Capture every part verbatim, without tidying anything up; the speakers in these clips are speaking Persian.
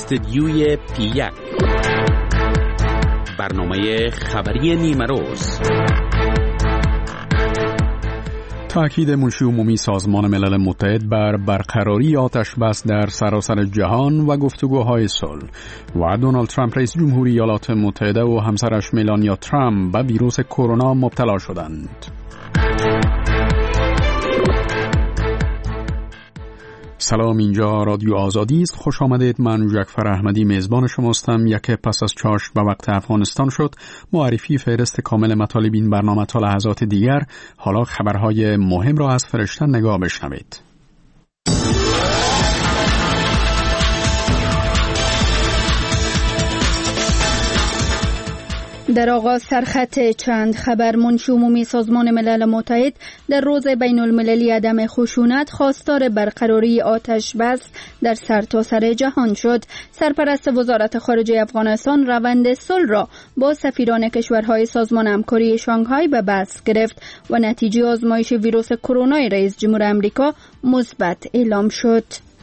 استدیوی پی یک، برنامه خبری نیمه روز. تأکید منشی عمومی سازمان ملل متحد بر برقراری آتش بس در سراسر جهان و گفتگوهای صلح و دونالد ترامپ رئیس جمهوری ایالات متحده و همسرش ملانیا ترامپ به ویروس کرونا مبتلا شدند. سلام، اینجا رادیو آزادی است. خوش آمدید. من جعفر احمدی میزبان شماستم. یک پس از چاشت به وقت افغانستان شد. معرفی فهرست کامل مطالب این برنامه تا لحظات دیگر. حالا خبرهای مهم را از فرشته نگاه بشنوید. در آغاز سرخط چند خبر. منشی عمومی سازمان ملل متحد در روز بین المللی عدم خشونت خواستار برقراری آتش بس در سرتاسر جهان شد. سرپرست وزارت خارجه افغانستان روند صلح را با سفیران کشورهای سازمان همکاری شانگهای به بحث گرفت و نتیجه آزمایش ویروس کرونا رئیس جمهور آمریکا مثبت اعلام شد.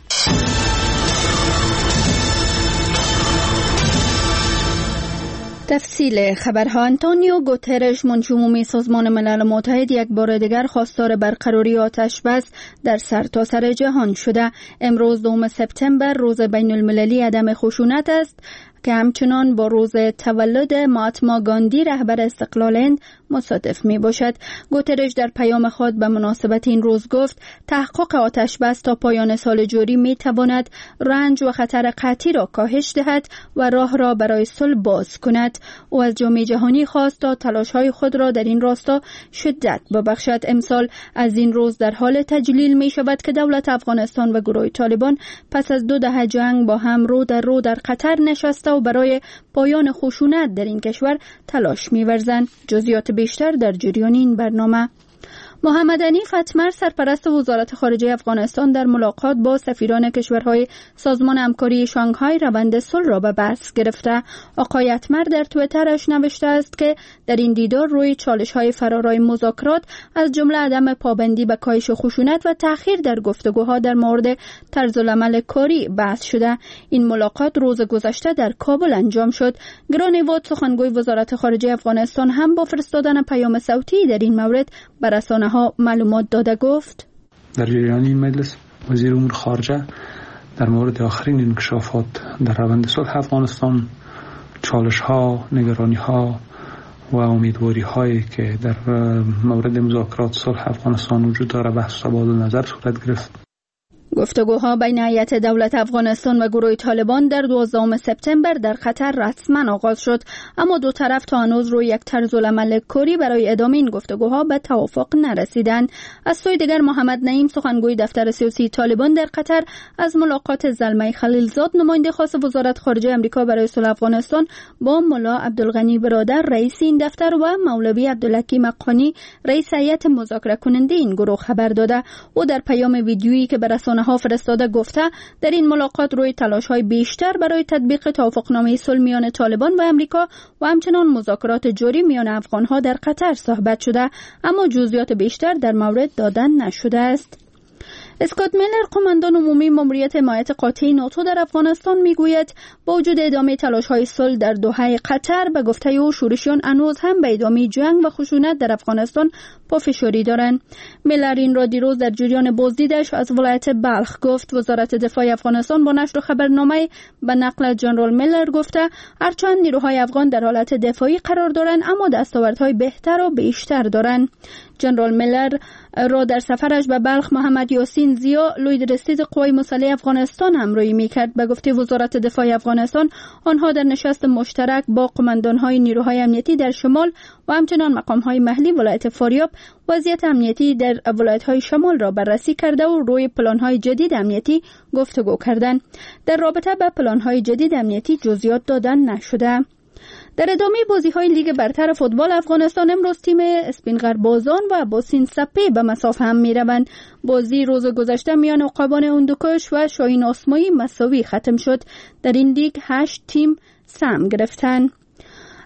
تفصیل خبرها. آنتونیو گوترش منشی عمومی سازمان ملل متحد یک بار دیگر خواستار برقراری آتش بس در سرتاسر جهان شده. امروز دوم سپتامبر روز بین المللی عدم خشونت است که همچنان با روز تولد مهاتما گاندی رهبر استقلال هند مصادف می باشد. گوترش در پیام خود به مناسبت این روز گفت تحقق آتش بس تا پایان سال جاری می تواند رنج و خطر قحطی را کاهش دهد و راه را برای صلح باز کند. او از جامعه جهانی خواست تا تلاش‌های خود را در این راستا شدت ببخشد. امسال از این روز در حال تجلیل می شود که دولت افغانستان و گروه طالبان پس از دو دهه جنگ با هم رو در رو در قطر نشسته و برای پایان خشونت در این کشور تلاش می‌ورزند. جزئیات بیشتر در جریان این برنامه. محمد حنیف اتمر سرپرست وزارت خارجه افغانستان در ملاقات با سفیران کشورهای سازمان همکاری شانگهای روند صلح را به بحث گرفته. آقای اتمر در توییترش نوشته است که در این دیدار روی چالش‌های فرارای مذاکرات از جمله عدم پابندی به کاهش خشونت و تأخیر در گفتگوها در مورد طرزالعمل کاری بحث شده. این ملاقات روز گذشته در کابل انجام شد. گران وود سخنگوی وزارت خارجه افغانستان هم با فرستادن پیام صوتی در این مورد به رسانه ها معلومات داده گفت در جریان این مجلس وزیر امور خارجه در مورد آخرین انکشافات در روند صلح افغانستان، چالش ها، نگرانی ها و امیدواری هایی که در مورد مذاکرات صلح افغانستان وجود داره بحث و تبادل نظر صورت گرفت. گفتگوها بین هیئت دولت افغانستان و گروه طالبان در دوازدهم سپتامبر در قطر رسما آغاز شد، اما دو طرف تا هنوز روی یک طرزالعمل کاری برای ادامه این گفتگوها به توافق نرسیدند. از سوی دیگر محمد نعیم سخنگوی دفتر سیاسی طالبان در قطر از ملاقات زلمه خلیلزاد نماینده خاص وزارت خارجه آمریکا برای صلح افغانستان با ملا عبدالغنی برادر رئیس این دفتر و مولوی عبدالحکیم حقانی رئیس هیئت مذاکره کننده این گروه خبر داده. او در پیام ویدیویی که به رسانه ها فرستاده گفته در این ملاقات روی تلاش‌های بیشتر برای تطبیق توافقنامه صلح میان طالبان و آمریکا و همچنان مذاکرات جاری میان افغان‌ها در قطر صحبت شده، اما جزئیات بیشتر در مورد دادن نشده است. اسکات میلر قماندان عمومی ماموریت حمایت قاطع ناتو در افغانستان میگوید با وجود ادامه تلاش‌های صلح در دوحه قطر به گفته او شورشیان هنوز هم به ادامه جنگ و خشونت در افغانستان پافشاری دارند. میلر این را دیروز در جریان بازدیدش از ولایت بلخ گفت. وزارت دفاع افغانستان با نشر خبرنامه به نقل جنرال میلر گفته هرچند نیروهای افغان در حالت دفاعی قرار دارند اما دستاوردهای بهتر و بیشتر دارند. جنرال میلر را در سفرش به بلخ محمد یاسین زیا لوی درستیز قوای مسلح افغانستان همراهی میکرد. به گفته وزارت دفاع افغانستان آنها در نشست مشترک با قماندانهای نیروهای امنیتی در شمال و همچنان مقامهای محلی ولایت فاریاب وضعیت امنیتی در ولایت‌های شمال را بررسی کرده و روی پلان‌های جدید امنیتی گفتگو کردند. در رابطه با پلان‌های جدید امنیتی جزئیات دادن نشده. در ادامه بازی‌های لیگ برتر فوتبال افغانستان امروز تیم اسپینغربازان و باسین سپه به مصاف هم می‌روند. بازی روز گذشته میان عقابان هندوکش و شاهین آسمایی مساوی ختم شد. در این لیگ هشت تیم سهم گرفتند.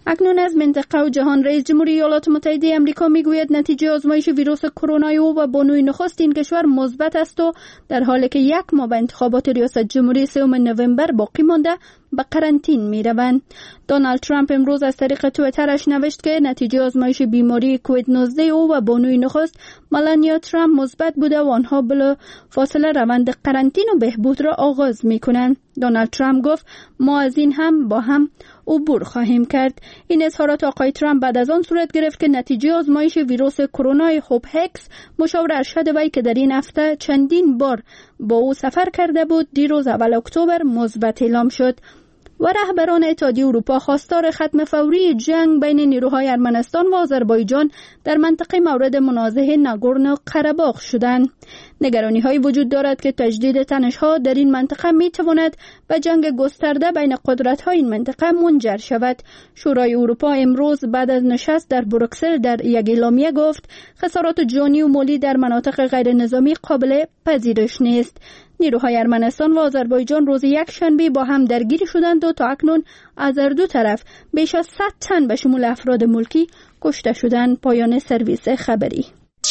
اکنون از منطقه و جهان رئیس جمهوری ایالات متحده آمریکا میگوید نتیجه آزمایش ویروس کرونا او و بانوی نخست این کشور مثبت است و در حالی که یک ماه به انتخابات ریاست جمهوری سوم نوامبر باقی مانده به قرنطین می روند. دونالد ترامپ امروز از طریق توییترش نوشت که نتیجه آزمایش بیماری کووید نوزده او و بانوی نخست ملانیا ترامپ مثبت بوده و آنها بلا فاصله روند قرنطین و بهبود را آغاز می کنند. دونالد ترامپ گفت ما از این هم با هم عبور خواهیم کرد. این اظهارات آقای ترامپ بعد از آن صورت گرفت که نتیجه آزمایش ویروس کرونا خوب هکس مشاور ارشد وی که در این هفته چندین بار با او سفر کرده بود دیروز اول اکتبر مثبت اعلام شد. و رهبران اتحادیه اروپا خواستار ختم فوری جنگ بین نیروهای ارمنستان و آذربایجان در منطقه مورد منازعه ناگورنو قره‌باغ شدند. نگرانی های وجود دارد که تجدید تنش‌ها در این منطقه می تواند به جنگ گسترده بین قدرت‌های این منطقه منجر شود. شورای اروپا امروز بعد از نشست در بروکسل در یک اعلامیه گفت خسارات جانی و مالی در مناطق غیر نظامی قابل پذیرش نیست. نیروهای ارمنستان و آذربایجان روز یک شنبه با هم درگیر شدند و تا اکنون از هر دو طرف بیش از صد تن به شمول افراد ملکی کشته شدند. پایان سرویس خبری.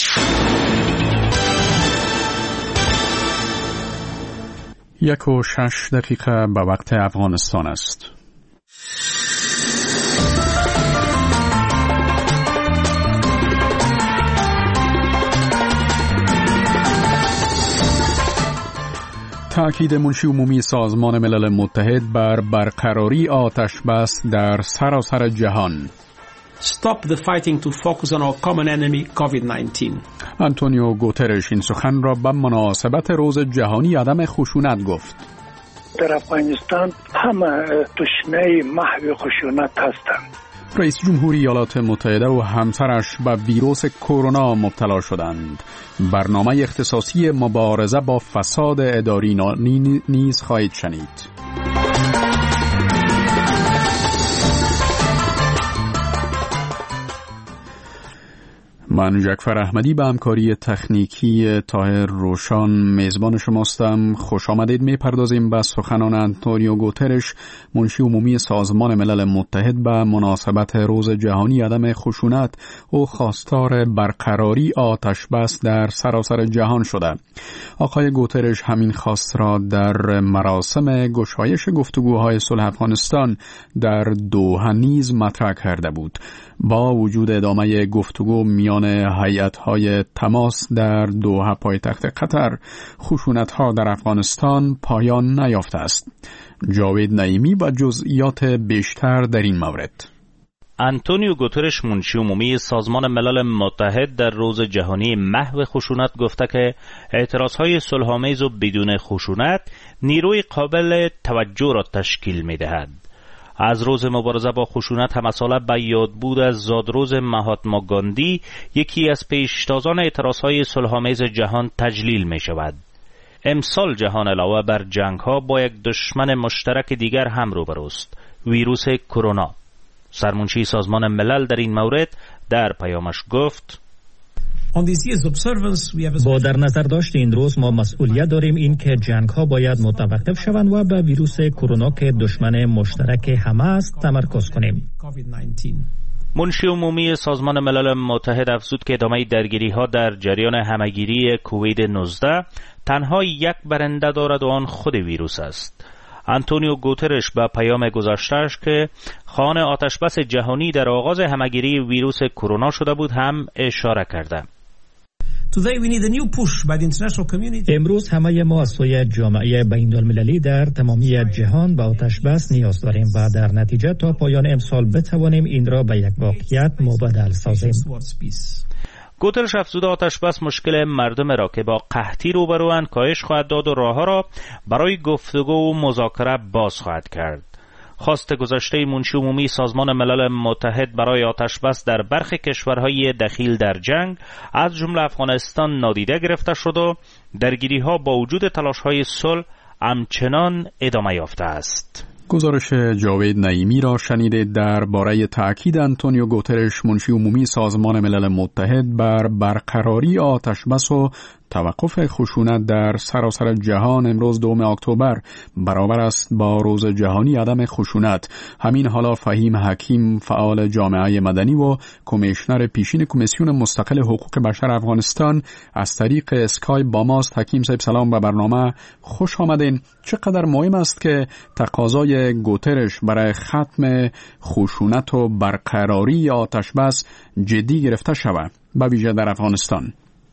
یک و شش دقیقه به وقت افغانستان است. تأکید منشی عمومی سازمان ملل متحد بر برقراری آتش بس در سراسر جهان. Stop the fighting to focus on our common enemy کووید نوزده. آنتونیو گوترش این سخن را به مناسبت روز جهانی عدم خشونت گفت. در افغانستان همه دشمنای محو خشونت هستند. رئیس جمهوری ایالات متحده و همسرش به ویروس کرونا مبتلا شدند. برنامه اختصاصی مبارزه با فساد اداری نیز خواهید شنید. من جعفر احمدی به همکاری تکنیکی طاهر روشان میزبان شماستم. خوش آمدید. میپردازیم به سخنان آنتونیو گوترش منشی عمومی سازمان ملل متحد به مناسبت روز جهانی عدم خشونت و خواستار برقراری آتش بس در سراسر جهان شده. آقای گوترش همین خواست را در مراسم گشایش گفتگوهای صلح افغانستان در دوحه نیز مطرح کرده بود. با وجود ادامه گفتگو میان هیئت‌های تماس در دوحه پایتخت قطر، خشونت‌ها در افغانستان پایان نیافته است. جاوید نعیمی با جزئیات بیشتر در این مورد. آنتونیو گوترش منشی عمومی سازمان ملل متحد در روز جهانی محو خشونت گفته که اعتراضهای صلح‌آمیز و بدون خشونت نیروی قابل توجه را تشکیل می‌دهد. از روز مبارزه با خشونت هم مسئله به یاد بود از زادروز مهاتما گاندی، یکی از پیشتازان اعتراضهای صلح‌آمیز جهان تجلیل می شود. امسال جهان علاوه بر جنگ‌ها با یک دشمن مشترک دیگر هم روبروست، ویروس کرونا. سرمنشی سازمان ملل در این مورد در پیامش گفت: با در نظر داشت این روز ما مسئولیت داریم این که جنگ ها باید متوقف شوند و به ویروس کرونا که دشمن مشترک همه است تمرکز کنیم. منشی عمومی سازمان ملل متحد افزود که ادامه درگیری ها در جریان همهگیری کووید نوزده تنها یک برنده دارد و آن خود ویروس است. آنتونیو گوترش با پیام گذاشته‌اش که خواهان آتشبس جهانی در آغاز همهگیری ویروس کرونا شده بود هم اشاره کرده. امروز همه ما از سوی جامعه بین‌المللی در تمامی جهان به آتش بس نیاز داریم و در نتیجه تا پایان امسال بتوانیم این را به یک واقعیت مبدل سازیم. گوترش افزود آتش بس مشکل مردم را که با قحطی روبروند کاهش خواهد داد و راه‌ها را برای گفتگو و مذاکره باز خواهد کرد. خواست گذشته منشی عمومی سازمان ملل متحد برای آتش بس در برخی کشورهای دخیل در جنگ از جمله افغانستان نادیده گرفته شد و درگیری‌ها با وجود تلاش‌های صلح همچنان ادامه یافته است. گزارش جاوید نعیمی را شنیدید درباره تأکید آنتونیو گوترش منشی عمومی سازمان ملل متحد بر برقراری آتشبس و توقف خشونت در سراسر جهان امروز دوم اکتبر برابر است با روز جهانی عدم خشونت. همین حالا فهیم حکیم فعال جامعه مدنی و کمیشنر پیشین کمیسیون مستقل حقوق بشر افغانستان از طریق اسکای با ماست. حکیم صاحب سلام به برنامه، خوش آمدین. چقدر مهم است که تقاضای گوترش برای ختم خشونت و برقراری آتش بس جدی گرفته شود، به ویژه در افغانستان؟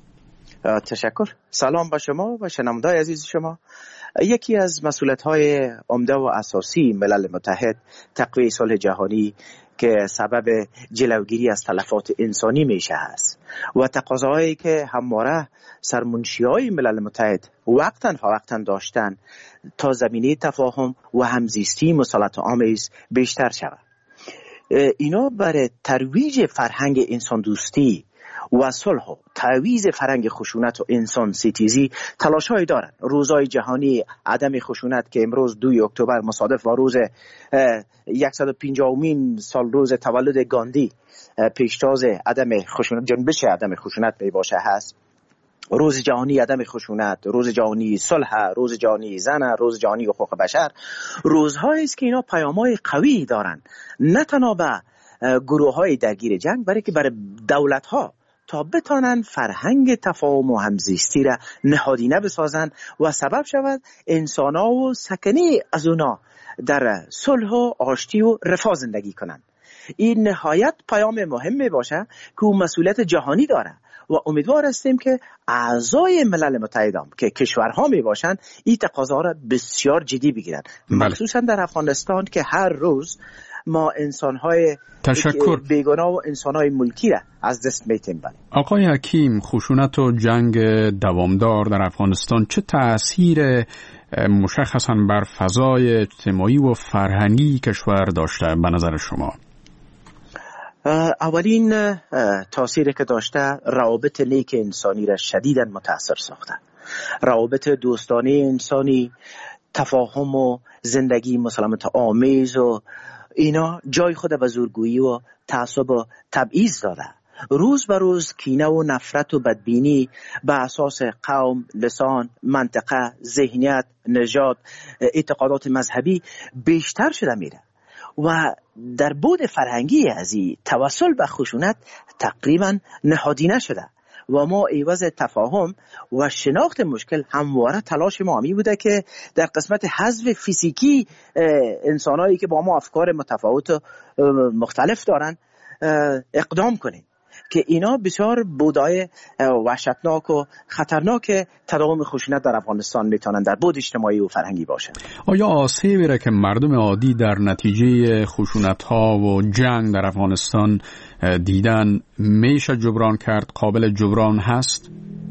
تشکر. سلام به شما و شنونده‌های عزیز شما. یکی از مسئولیت‌های عمده و اساسی ملل متحد تقویت صلح جهانی که سبب جلوگیری از تلفات انسانی میشه است و تقاضاهایی که همواره سرمنشی‌های ملل متحد وقتاً فوقتاً داشتن تا زمینه تفاهم و همزیستی مسالمت آمیز بیشتر شود. اینا برای ترویج فرهنگ انسان دوستی و صلح و تعویض فرهنگ خشونت و انسان ستیزی تلاش‌هایی دارند. روزهای جهانی عدم خشونت که امروز دوم اکتبر مصادف با روز صد و پنجاهمین سال روز تولد گاندی پیشتاز عدم خشونت، جنبش عدم خشونت می باشه هست. روز جهانی عدم خشونت، روز جهانی صلح، روز جهانی زن، روز جهانی حقوق بشر، روزهایی است که اینا پیام‌های قوی دارند، نه تنها به گروه‌های درگیر جنگ، بلکه برای دولت‌ها تا بتانن فرهنگ تفاهم و همزیستی را نهادینه بسازن و سبب شود انسان‌ها و سکنی از اونا در صلح و آشتی و رفاه زندگی کنن. این نهایت پیام مهمی باشه که اون مسئولیت جهانی داره و امیدوار هستیم که اعضای ملل متحد هم که کشورها می باشند این تقاضا را بسیار جدی بگیرن، مخصوصا در افغانستان که هر روز ما انسان‌های تشکر بیگناه و انسان‌های ملکی را از دست میتیم. بله آقای حکیم، خشونت و جنگ دوامدار در افغانستان چه تأثیر مشخصاً بر فضای اجتماعی و فرهنگی کشور داشته به نظر شما؟ اولین تأثیری که داشته روابط نیک انسانی را شدیداً متاثر ساخته. روابط دوستانه انسانی، تفاهم و زندگی مسالمت آمیز و اینا جای خود به زورگویی و تعصب و تبعیض داده. روز به روز کینه و نفرت و بدبینی به اساس قوم، لسان، منطقه، ذهنیت، نژاد، اعتقادات مذهبی بیشتر شده میره و در بود فرهنگی از این توسل به خشونت تقریبا نهادینه شده و ما عوض تفاهم و شناخت مشکل همواره تلاش ما همی بوده که در قسمت حذف فیزیکی انسانایی که با ما افکار متفاوت و مختلف دارن اقدام کنیم که اینا بسیار بودای وحشتناک و خطرناک تداوم خشونت در افغانستان میتونن در بود اجتماعی و فرهنگی باشه. آیا آسیبی را که مردم عادی در نتیجه خشونت‌ها و جنگ در افغانستان دیدن میشه جبران کرد، قابل جبران هست؟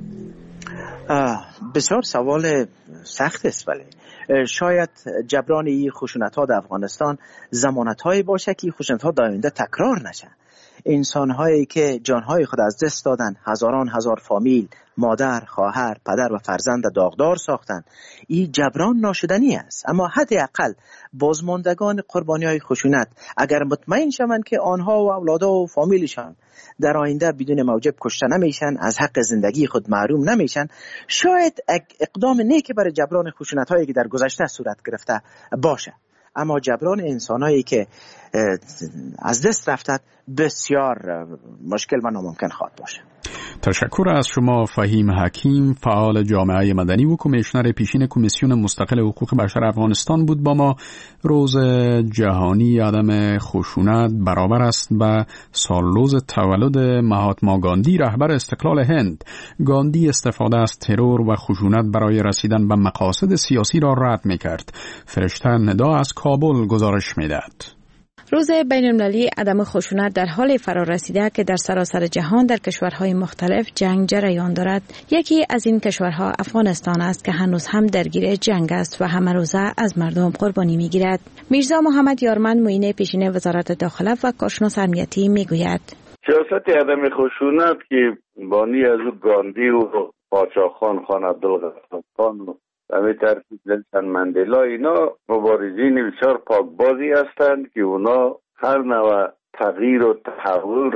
بسیار سوال سخت است، ولی شاید جبران این خشونت‌ها در افغانستان ضمانت‌هایی باشه که خشونت‌ها در آینده تکرار نشه. انسان‌هایی که جان‌های خود از دست دادن، هزاران هزار فامیل، مادر، خواهر، پدر و فرزند داغدار ساختن، این جبران ناشدنی است. اما حداقل بازماندگان قربانی‌های خشونت اگر مطمئن شوند که آنها و اولادها و فامیلشان در آینده بدون موجب کشته نمیشن، از حق زندگی خود محروم نمیشن، شاید اقدام نیکی برای جبران خشونت‌هایی که در گذشته صورت گرفته باشه. اما جبران انسانایی که از دست رفتند بسیار مشکل و ناممکن خواهد باشه. تشکر از شما فهیم حکیم، فعال جامعه مدنی و کمیشنر پیشین کمیسیون مستقل حقوق بشر افغانستان بود با ما. روز جهانی عدم خشونت برابر است با سالروز تولد مهاتما گاندی، رهبر استقلال هند. گاندی استفاده از ترور و خشونت برای رسیدن به مقاصد سیاسی را رد می‌کرد. فرشته ندا از کابل گزارش می‌دهد. روز بین‌المللی عدم خشونت در حال فرا رسیده که در سراسر جهان در کشورهای مختلف جنگ جریان دارد. یکی از این کشورها افغانستان است که هنوز هم درگیر جنگ است و همه روزه از مردم قربانی می‌گیرد. میرزا محمد یارمن معین پیشین وزارت داخله و کارشناس امنیتی میگوید: سیاست عدم خشونت که بانی از گاندی و پاچاخان خان عبدالغفار و همه ترتیب نلسن مندلا، اینا مبارزین بسیار پاکبازی هستند که اونا هر نوع تغییر و تحول را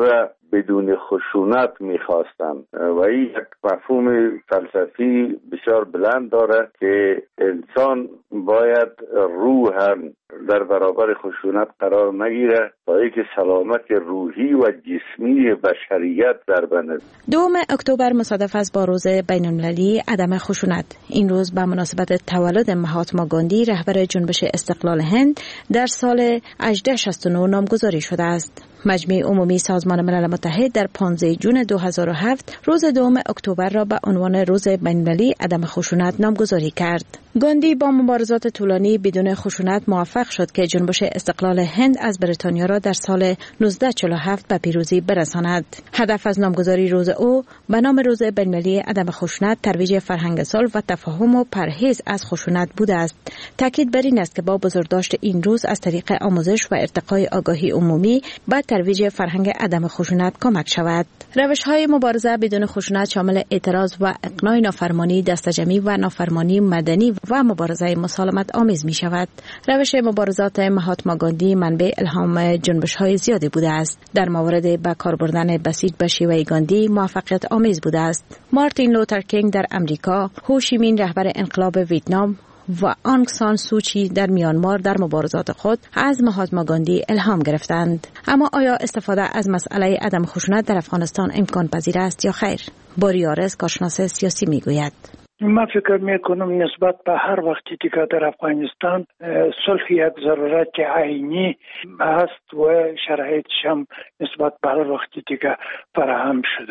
بدون خشونت میخواستند و این یک مفهوم فلسفی بسیار بلند داره که انسان باید روحاً در برابر خشونت قرار نگیره تا اینکه سلامت روحی و جسمی بشریت در بند. دوم اکتبر مصادف است با روز بین‌المللی عدم خشونت. این روز به مناسبت تولد مهاتما گاندی رهبر جنبش استقلال هند در سال هزار و هشتصد و شصت و نه نامگذاری شده است. مجمع عمومی سازمان ملل متحد در پانزده ژوئن دو هزار و هفت روز دوم اکتبر را به عنوان روز بین‌المللی عدم خشونت نامگذاری کرد. گاندی با مبارزات طولانی بدون خشونت موفق شد که جنبش استقلال هند از بریتانیا را در سال نوزده چهل و هفت به پیروزی برساند. هدف از نامگذاری روز او به نام روز بین‌المللی عدم خشونت ترویج فرهنگ صلح و تفاهم و پرهیز از خشونت بوده است. تاکید بر این است که با بزرگداشت این روز از طریق آموزش و ارتقای آگاهی عمومی به ترویج فرهنگ عدم خشونت کمک شود. روش‌های مبارزه بدون خشونت شامل اعتراض و اقناع نافرمانی، دسته‌جمعی و نافرمانی مدنی و مبارزه مسالمت آمیز می شود. روش مبارزات مهاتما گاندی منبع الهام جنبش‌های زیادی بوده است. در موارد به کار بردن بسیج به شیوه گاندی موفقیت آمیز بوده است. مارتین لوتر کینگ در امریکا، هو شی مین رهبر انقلاب ویتنام و آنگ سان سوچی در میانمار در مبارزات خود از مهاتما گاندی الهام گرفتند. اما آیا استفاده از مسئله عدم خشونت در افغانستان امکان پذیر است یا خیر؟ باریارس کارشناس سیاسی میگوید. من فکر میکنم نسبت به هر وقتی که در افغانستان صلح یک ضرورت عینی است و شرایطش هم نسبت به هر وقتی که فراهم شده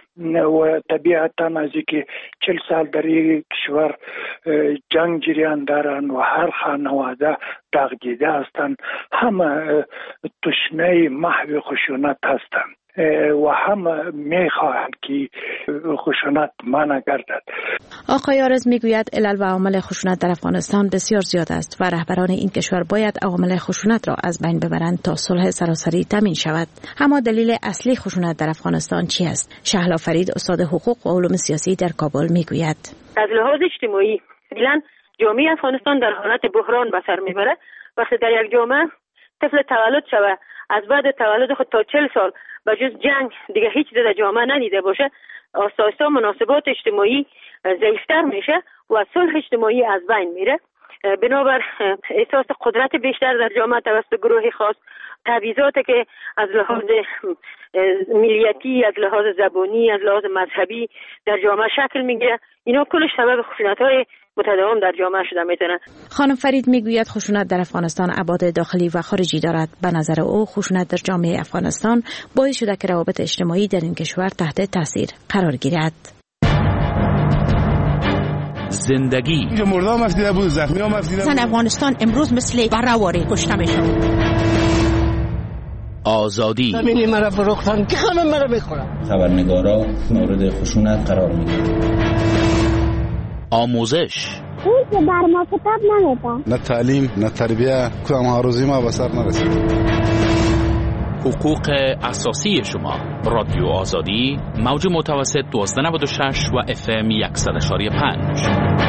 و طبیعتا از اینکه چل سال در این کشور جنگ جریان دارند و هر خانواده دغدیده هستند، همه تشنه محو خشونت هستند و هم میخواهند که خشونت منع گردد. آقای آرز میگوید علل و عوامل خشونت در افغانستان بسیار زیاد است و رهبران این کشور باید عوامل خشونت را از بین ببرند تا صلح سراسری تامین شود. اما دلیل اصلی خشونت در افغانستان چی است؟ شهلا فرید استاد حقوق و علوم سیاسی در کابل میگوید. از لحاظ اجتماعی فعلا جامعه افغانستان در حالت بحران به سر میبره. وقتی در یک جامعه طفل تولد شوه، از بعد تولد خود تا چهل سال به جز جنگ دیگه هیچ در جامعه ندیده باشه، آستا آستا مناسبات اجتماعی ضعیفتر میشه و صلح اجتماعی از بین میره. بنابر احساس قدرت بیشتر در جامعه توسط گروه خاص، تبعیضاتی که از لحاظ ملیتی، از لحاظ زبانی، از لحاظ مذهبی در جامعه شکل میگیره، اینا کلش سبب خشونت‌های متداوم در جامعه شده میتونه. خانم فرید میگوید خشونت در افغانستان ابعاد داخلی و خارجی دارد. به نظر او خشونت در جامعه افغانستان باعث شده که روابط اجتماعی در این کشور تحت تاثیر قرار گیرد. زندگی اینجا مردم مفدیده بود، زخمی ها مفدیده بود. زن افغانستان امروز مثل برهواره کشته میشن. آزادی همینی مرا فروختن که همه مرا میخورن. خبرنگارا مورد خشونت قرار میگیرن. آموزش اون که بر ما کتاب نمیده. نه تعلیم نه تربیه، کدام هاروزی ما به سر نرسید. حقوق اساسی شما. رادیو آزادی، موج متوسط دوازده نود و شش و اف ام صد و پنج.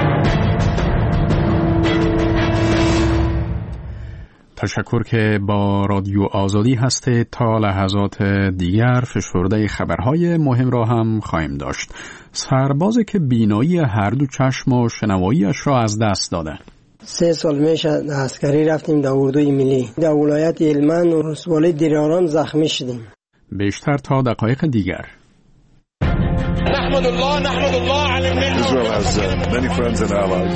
تشکر که با رادیو آزادی هسته. تا لحظات دیگر فشرده خبرهای مهم را هم خواهیم داشت. سربازی که بینایی هر دو چشم و شنواییش را از دست داده. سه سال میشه عسکری رفتیم در اردوی ملی. در ولایت هلمند و رسوالی دیراران زخمی شدیم. بیشتر تا دقایق دیگر. نحمد الله نحمد الله علی النعمة. Israel has uh, many friends and allies.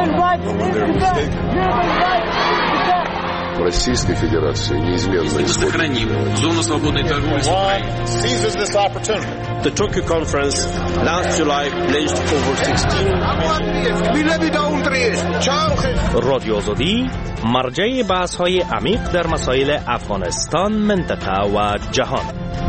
Российской Федерации неизменно сохраним зону свободной торговли с Украиной. Seizes this opportunity. The Tokyo conference last July pledged over sixteen. رادیو آزادی مرجع بحث‌های عمیق در مسائل افغانستان، منطقه و جهان.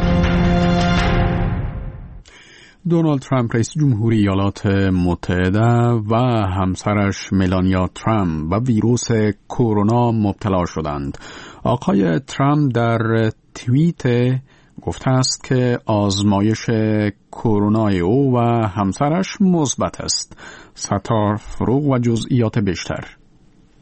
دونالد ترامپ رئیس جمهوری ایالات متحده و همسرش ملانیا ترامپ و ویروس کرونا مبتلا شدند. آقای ترامپ در توییت گفته است که آزمایش کرونا او و همسرش مثبت است. ستار فروغ و جزئیات بیشتر.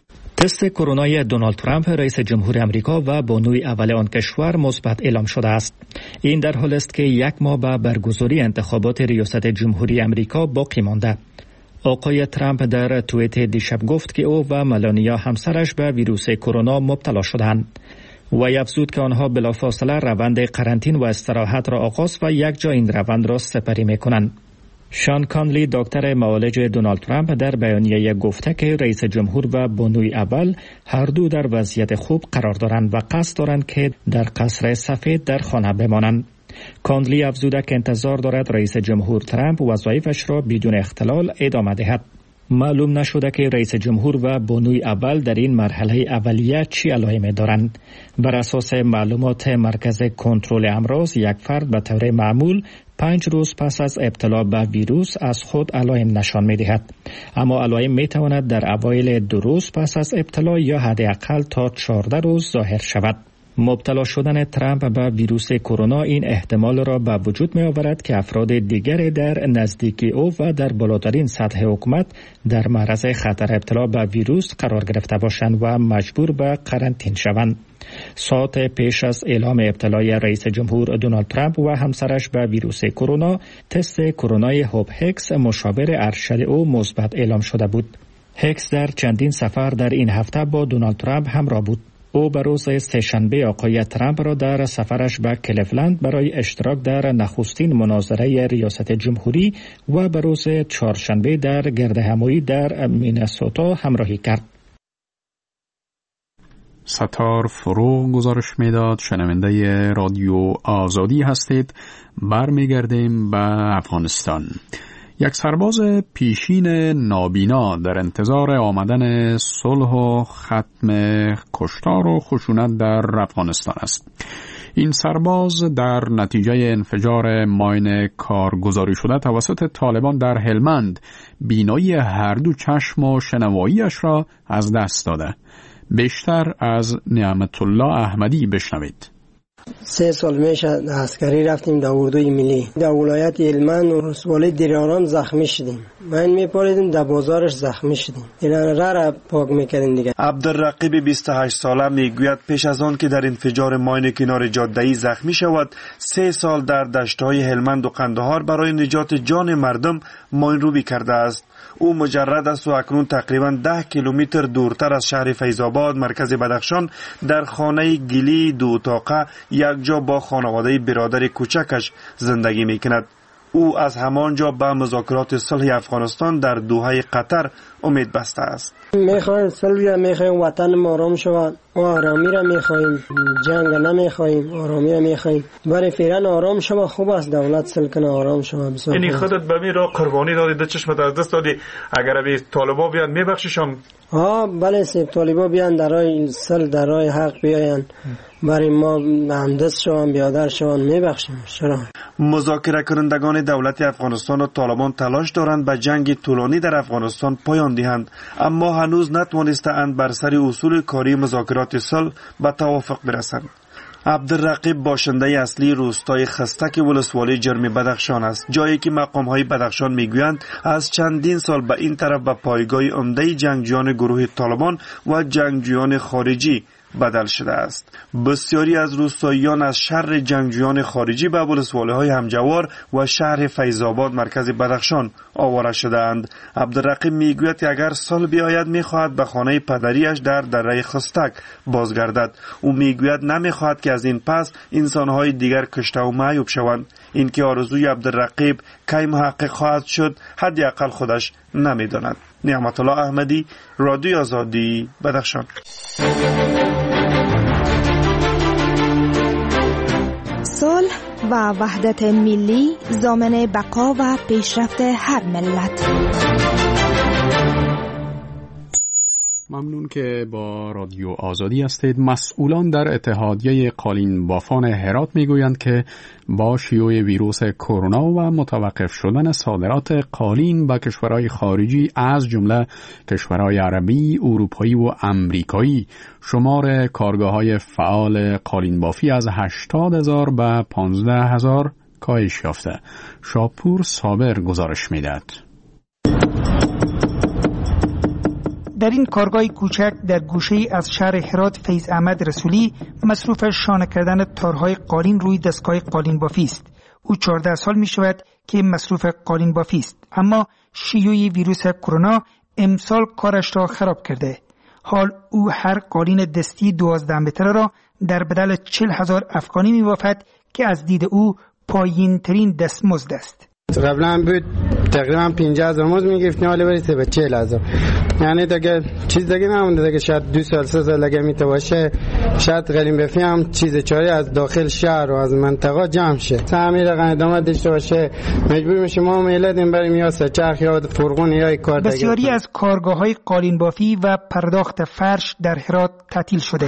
تست کرونای دونالد ترامپ رئیس جمهور آمریکا و بانوی اول آن کشور مثبت اعلام شده است. این در حالی است که یک ماه به برگزاری انتخابات ریاست جمهوری آمریکا باقی مانده. آقای ترامپ در توییت دیشب گفت که او و ملانیا همسرش به ویروس کرونا مبتلا شدند. و افزود که آنها بلافاصله روند قرنطینه و استراحت را آغاز و یک جا این روند را سپری می‌کنند. شان کانلی دکتر معالج دونالد ترامپ در بیانیه گفته که رئیس جمهور و بانوی اول هر دو در وضعیت خوب قرار دارند و قصد دارند که در قصر سفید در خانه بمانند. کانلی افزوده که انتظار دارد رئیس جمهور ترامپ وظایفش را بدون اختلال ادامه دهد. معلوم نشده که رئیس جمهور و بانوی اول در این مرحله اولیه چی علائم دارند. بر اساس معلومات مرکز کنترل امراض، یک فرد به طور معمول پنج روز پس از ابتلا به ویروس از خود علائم نشان می دهد. اما علائم می تواند در اوایل دو روز پس از ابتلا یا حداقل تا چهارده روز ظاهر شود. مبتلا شدن ترامپ به ویروس کرونا این احتمال را به وجود می آورد که افراد دیگر در نزدیکی او و در بالاترین سطح حکومت در معرض خطر ابتلا به ویروس قرار گرفته باشند و مجبور به قرنطینه شوند. ساعت پیش از اعلام ابتلای رئیس جمهور دونالد ترامپ و همسرش به ویروس کرونا، تست کرونای هوب هکس مشاور ارشد او مثبت اعلام شده بود. هکس در چندین سفر در این هفته با دونالد ترامپ همراه بود. او به روز سه‌شنبه آقای ترامپ را در سفرش به کلیولند برای اشتراک در نخستین مناظره ریاست جمهوری و به روز چهارشنبه در گردهمایی در مینسوتا همراهی کرد. ستار فروغ گزارش میداد. شنونده رادیو آزادی هستید. برمیگردیم به افغانستان. یک سرباز پیشین نابینا در انتظار آمدن صلح و ختم کشتار و خشونت در افغانستان است. این سرباز در نتیجه انفجار ماین کارگزاری شده توسط طالبان در هلمند بینایی هر دو چشم و شنواییش را از دست داده. بیشتر از نعمت الله احمدی بشنوید. سه سال میشه عسکری رفتیم در اردوی ملی در ولایت هلمند و ولسوالی دیرارام زخمی شدیم. من میپاریدیم در بازارش زخمی شدیم. اینا را را پاک میکردیم دیگه. عبدالرقیب بیست و هشت ساله میگوید پیش از آن که در انفجار ماین کنار جاده‌ای زخمی شود، سه سال در دشت‌های هلمند و قندهار برای نجات جان مردم ماین روبی کرده است. او مجرد است و اکنون تقریبا ده کیلومتر دورتر از شهر فیض‌آباد مرکز بدخشان در خانه گلی دو اتاقه یک جا با خانواده برادر کوچکش زندگی میکند. او از همانجا به مذاکرات صلح افغانستان در دوحه قطر امید بسته است. میخوایم صلح، میخوایم وطن ما آرام شود و آرامی را میخوایم، جنگ نمیخوایم، آرامی را میخوایم. برای فعلا آرام شود. خوب است دولت صلح کنه، آرام شود. یعنی خودت به می را قربانی دادی، ده چشمت از دست دادی، اگر به طالبا بیان میبخشیشم؟ ها بله، سه طالبا بیان در راه صلح، در راه حق بیاین، برای ما همدست شوان، بیادر شوان، میبخشیم. چرا؟ مذاکره کنندگان دولت افغانستان و طالبان تلاش دارند به جنگ طولانی در افغانستان پایان دهند، اما هنوز نتوانستند بر سر اصول کاری مذاکرات صلح به توافق برسند. عبدالرقیب باشنده اصلی روستای خستک ولسوالی جرم بدخشان است، جایی که مقام‌های بدخشان میگویند از چندین سال به این طرف به پایگاه عمده جنگجویان گروه طالبان و جنگجویان خارجی بدل شده است. بسیاری از روستاییان از شر جنگجویان خارجی به ولسوالی‌های همجوار و شهر فیض‌آباد مرکز بدخشان آواره شده‌اند. عبدالرقیب میگوید که اگر صلح بیاید میخواهد به خانه پدریش در دره خستک بازگردد. او میگوید نمیخواهد که از این پس انسان‌های دیگر کشته و معیوب شوند. این که آرزوی عبدالرقیب کی محقق خواهد شد حداقل خودش نمیداند. نعمت الله احمدی، رادیو آزادی، بدخشان. صلح و وحدت ملی ضامن بقا و پیشرفت هر ملت. ممنون که با رادیو آزادی هستید. مسئولان در اتحادیه قالین بافان هرات میگویند که با شیوع ویروس کرونا و متوقف شدن صادرات قالین به کشورهای خارجی از جمله کشورهای عربی، اروپایی و امریکایی، شمار کارگاه‌های فعال قالین بافی از هشتاد هزار به پانزده هزار کاهش یافته. شاپور صابر گزارش میدهد. در این کارگاه کوچک در گوشه‌ای از شهر هرات فیض احمد رسولی مصروف شانه کردن تارهای قالین روی دستگاه قالین بافی است. او چهارده سال می شود که مصروف قالین بافی است، اما شیوع ویروس کرونا امسال کارش را خراب کرده. حال او هر قالین دستی دوازده متر را در بدل چهل هزار افغانی می بافد که از دید او پایین ترین دستمزد است. قبلا بود تقریبا پنجاه هزار مزد میگرفتیم، حالا برید به چهل هزار. یعنی دیگه چیز دیگه نمونده دیگه. شاید دو سال سه سال دیگه میته باشه، شاید قالین بافی هم چیز چاری از داخل شهر و از منطقه جمع شه. تعمیر رقم ادامه داشته باشه، مجبور میشیم ما میلادیم بریم یا سچرخ یا فرغون یا کار دیگه. بسیاری از کارگاه‌های قالین بافی و پرداخت فرش در هرات تعطیل شده.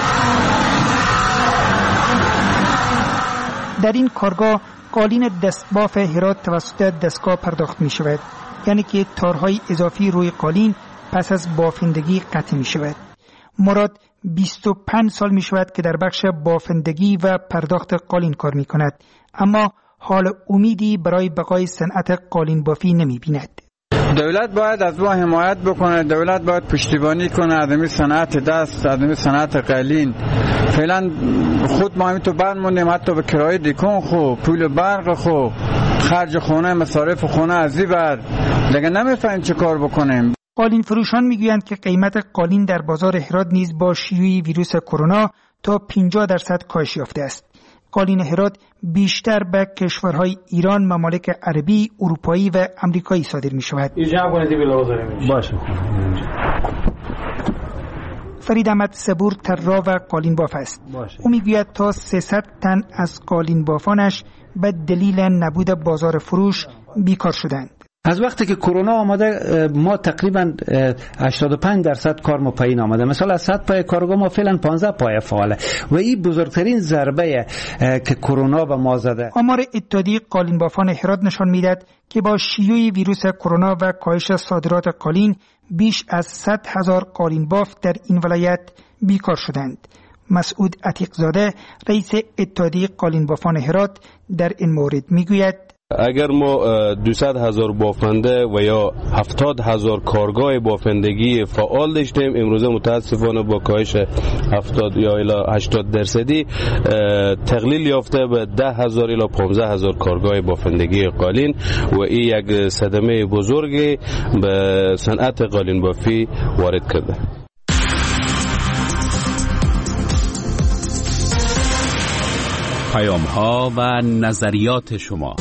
در این کارگاه قالین دستباف هرات توسط دستگاه پرداخت می شود، یعنی که تارهای اضافی روی قالین پس از بافندگی قطع می شود. مراد بیست و پنج سال می شود که در بخش بافندگی و پرداخت قالین کار می کند، اما حال امیدی برای بقای صنعت قالین بافی نمی بیند. دولت باید از ما حمایت بکنه، دولت باید پشتیبانی کنه از این صنعت دست، از این صنعت قالین. فعلا خود ما همین تو برمونیم، حتی به کرایه دکان خو، پول برق خو، خرج خونه، مصارف خونه ازی بر دیگه نمیفهمیم چه کار بکنیم. قالین فروشان میگویند که قیمت قالین در بازار هرات نیز با شیوع ویروس کرونا تا پنجاه درصد کاهش یافته است. قالین هرات بیشتر به کشورهای ایران، ممالک عربی، اروپایی و امریکایی صادر می شود. باشه. فرید احمد صبور طراح و قالین باف است. او میگوید تا سیصد تن از قالین بافانش به دلیل نبود بازار فروش بیکار شدند. از وقتی که کرونا آمده ما تقریبا هشتاد و پنج درصد کار ما پایین آمده. مثلا از صد پای کارگاه ما فعلا پانزده پای فعاله و این بزرگترین ضربه که کرونا به ما زده. آمار اتحادیه قالین بافان هرات نشان میدهد که با شیوع ویروس کرونا و کاهش صادرات قالین بیش از صد هزار قالین باف در این ولایت بیکار شدند. مسعود عتیق زاده رئیس اتحادیه قالین بافان هرات در این مورد میگوید اگر ما دویست هزار بافنده و یا هفتاد هزار کارگاه بافندگی فعال داشتیم، امروزه متاسفانه با کاهش هفتاد یا الی هشتاد درصدی تقلیل یافته به ده هزار الی پانزده هزار کارگاه بافندگی قالین و این یک صدمه بزرگی به صنعت قالین بافی وارد کرده. پیام ها و نظریات شما.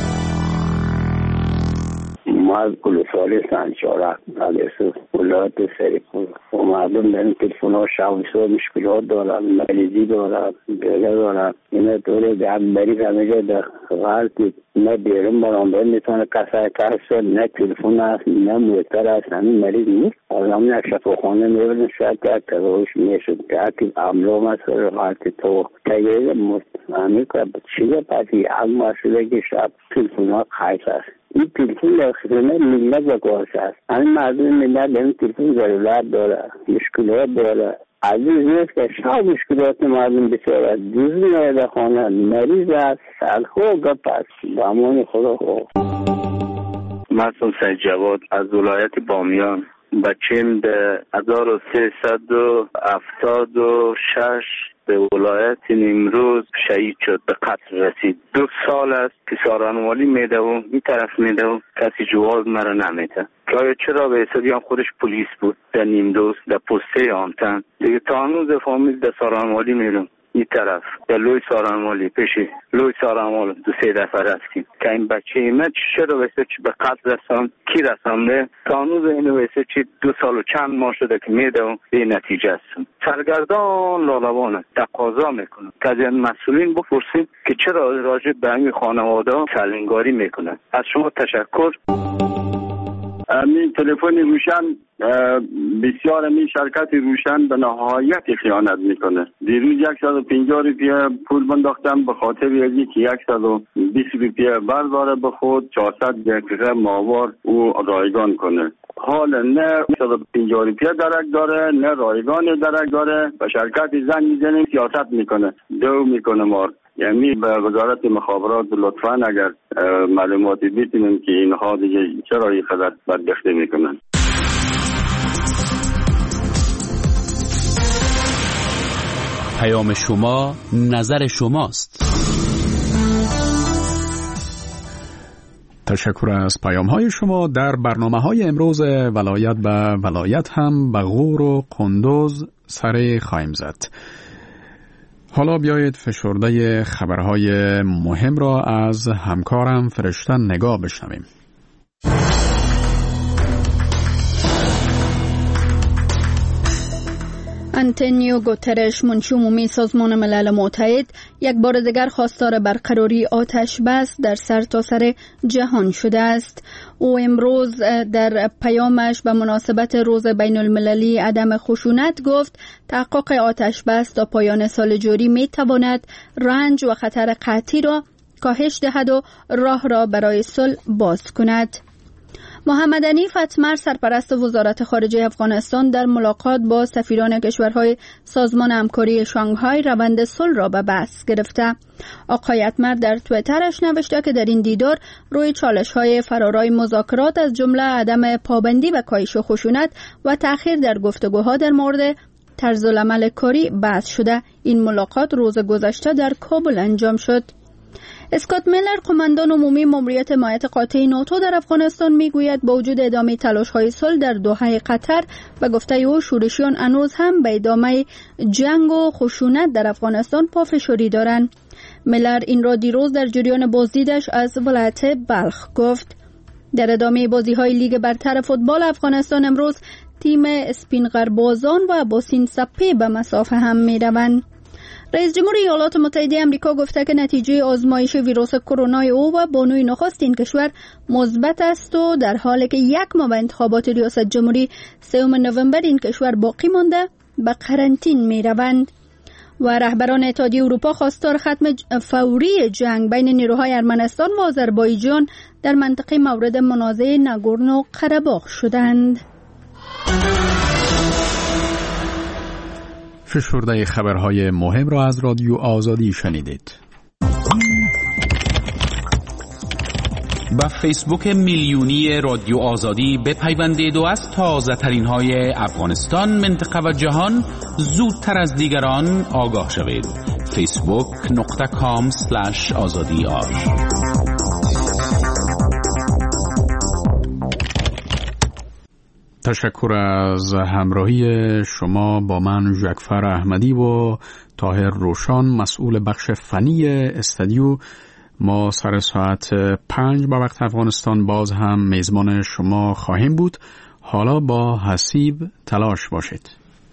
از گلوسالی سنچارک از ولایت سریپور و مردم در این تلفن ها شویسا مشکلات دارن، مریضی دارن، بیله دارن. اینه طوره در مریض همه جا در غلطی نه بیرون برانبه میتونه کسای کسا نه تلفن هست نه موتر هست، همین مریض نیست. از همین یک شفاخانه میبردن شاید که تراوش میشد که اکی املام هست غلطی تو تگیره همین که چیزه پسی یک مسئله که شب تلفن ها خیص هست. این تلفن در خدمت ملت و کارش هست. همین مردم ملت در این تلفن ضرورت داره، مشکلات داره. عزیز نیست که شب مشکلات مردم بسیاره دوز میاره خانه، مریض هست، سرخو گپ هست. بامان خدا خواه. محسن سید جواد از ولایت بامیان. بچیم به هزار و سیصد و هفتاد و شش به ولایت نیمروز شهید شد، به قتل رسید. دو سال است که سارانوالی میده و این طرف میده و کسی جواب مرا نمیده. که چرا به حسابی هم خودش پلیس بود در نیمروز در پسته آمتن دیگه تا هنوز فامیل در سارانوالی میرم این طرف در لوی سارانوالی پیشی لوی سارانوال دو سه دفعه رفتیم که این بچه ایمه چرا ویسه چی به قتل رسان کی رسانده تا هنوز اینو ویسه چی دو سال و چند ماه شده که میده و به نتیجه هستم. سرگردان لالوانه تقاضا میکنه که از این مسئولین بپرسیم که چرا راجع به این خانواده سلنگاری میکنن. از شما تشکر. این تلفن روشن بسیار می شرکت روشن به نهایت خیانت میکنه. دیروز صد و پنجاه روپیه پول بنداختم به خاطر یکی که صد و بیست روپیه برداره به خود چهارصد دقیقه ماوار او رایگان کنه. حال نه صد و پنجاه روپیه درک داره نه رایگان درک داره و شرکت زنگ میزنه سیاست میکنه دو میکنه مار. یعنی به وزارت مخابرات لطفاً اگر معلوماتی بیتونیم که اینها دیگه چرا این قدر بدبختی میکنن. پیام شما نظر شماست. تشکر از پیام های شما. در برنامه های امروز ولایت به ولایت هم به غور و قندوز سر خواهیم زد. حالا بیایید فشرده خبرهای مهم را از همکارم فرشته نگاه بشنویم. آنتونیو گوترش منشی عمومی سازمان ملل متحد یک بار دیگر خواستار برقراری آتش بس در سرتاسر جهان شده است. او امروز در پیامش به مناسبت روز بین المللی عدم خشونت گفت تحقق آتش بس تا پایان سال جاری می تواند رنج و خطر قحطی را کاهش دهد و راه را برای صلح باز کند. محمد عنیف اتمر سرپرست وزارت خارجه افغانستان در ملاقات با سفیران کشورهای سازمان همکاری شانگهای روند صلح را به بحث گرفته. آقای اتمر در توییترش نوشته که در این دیدار روی چالش‌های فرارای مذاکرات از جمله عدم پابندی به کاهش خشونت و تأخیر در گفتگوها در مورد طرزالعمل کاری بحث شده. این ملاقات روز گذشته در کابل انجام شد. اسکات میلر قماندان عمومی ماموریت حمایت قاطع ناتو در افغانستان میگوید با وجود ادامه تلاش‌های صلح در دوحه قطر و گفته او شورشیان هنوز هم به ادامه جنگ و خشونت در افغانستان پافشاری دارند. میلر این را دیروز در جریان بازدیدش از ولایت بلخ گفت. در ادامه بازی‌های لیگ برتر فوتبال افغانستان امروز تیم اسپینغربازان و باسین سپی به مسافه هم می‌روند. رئیس جمهور ایالات متحده آمریکا گفته که نتیجه آزمایش ویروس کرونا او و بانوی نخست این کشور مثبت است و در حالی که یک ماه به انتخابات ریاست جمهوری سوم نوامبر این کشور باقی مانده به قرنطین می روند. و رهبران اتحادیه اروپا خواستار ختم فوری جنگ بین نیروهای ارمنستان و آذربایجان در منطقه مورد منازعه ناگورنو قره‌باغ شدند. فشرده خبرهای مهم را از رادیو آزادی شنیدید. با فیسبوک میلیونی رادیو آزادی بپیوندید و از تازه ترین های افغانستان، منطقه و جهان زودتر از دیگران آگاه شوید. فیسبوک نقطه کام سلش آزادی آر. تشکر از همراهی شما با من ژکفر احمدی و طاهر روشان مسئول بخش فنی استودیو. ما سر ساعت پنج با وقت افغانستان باز هم میزبان شما خواهیم بود. حالا با حسیب تلاش باشید.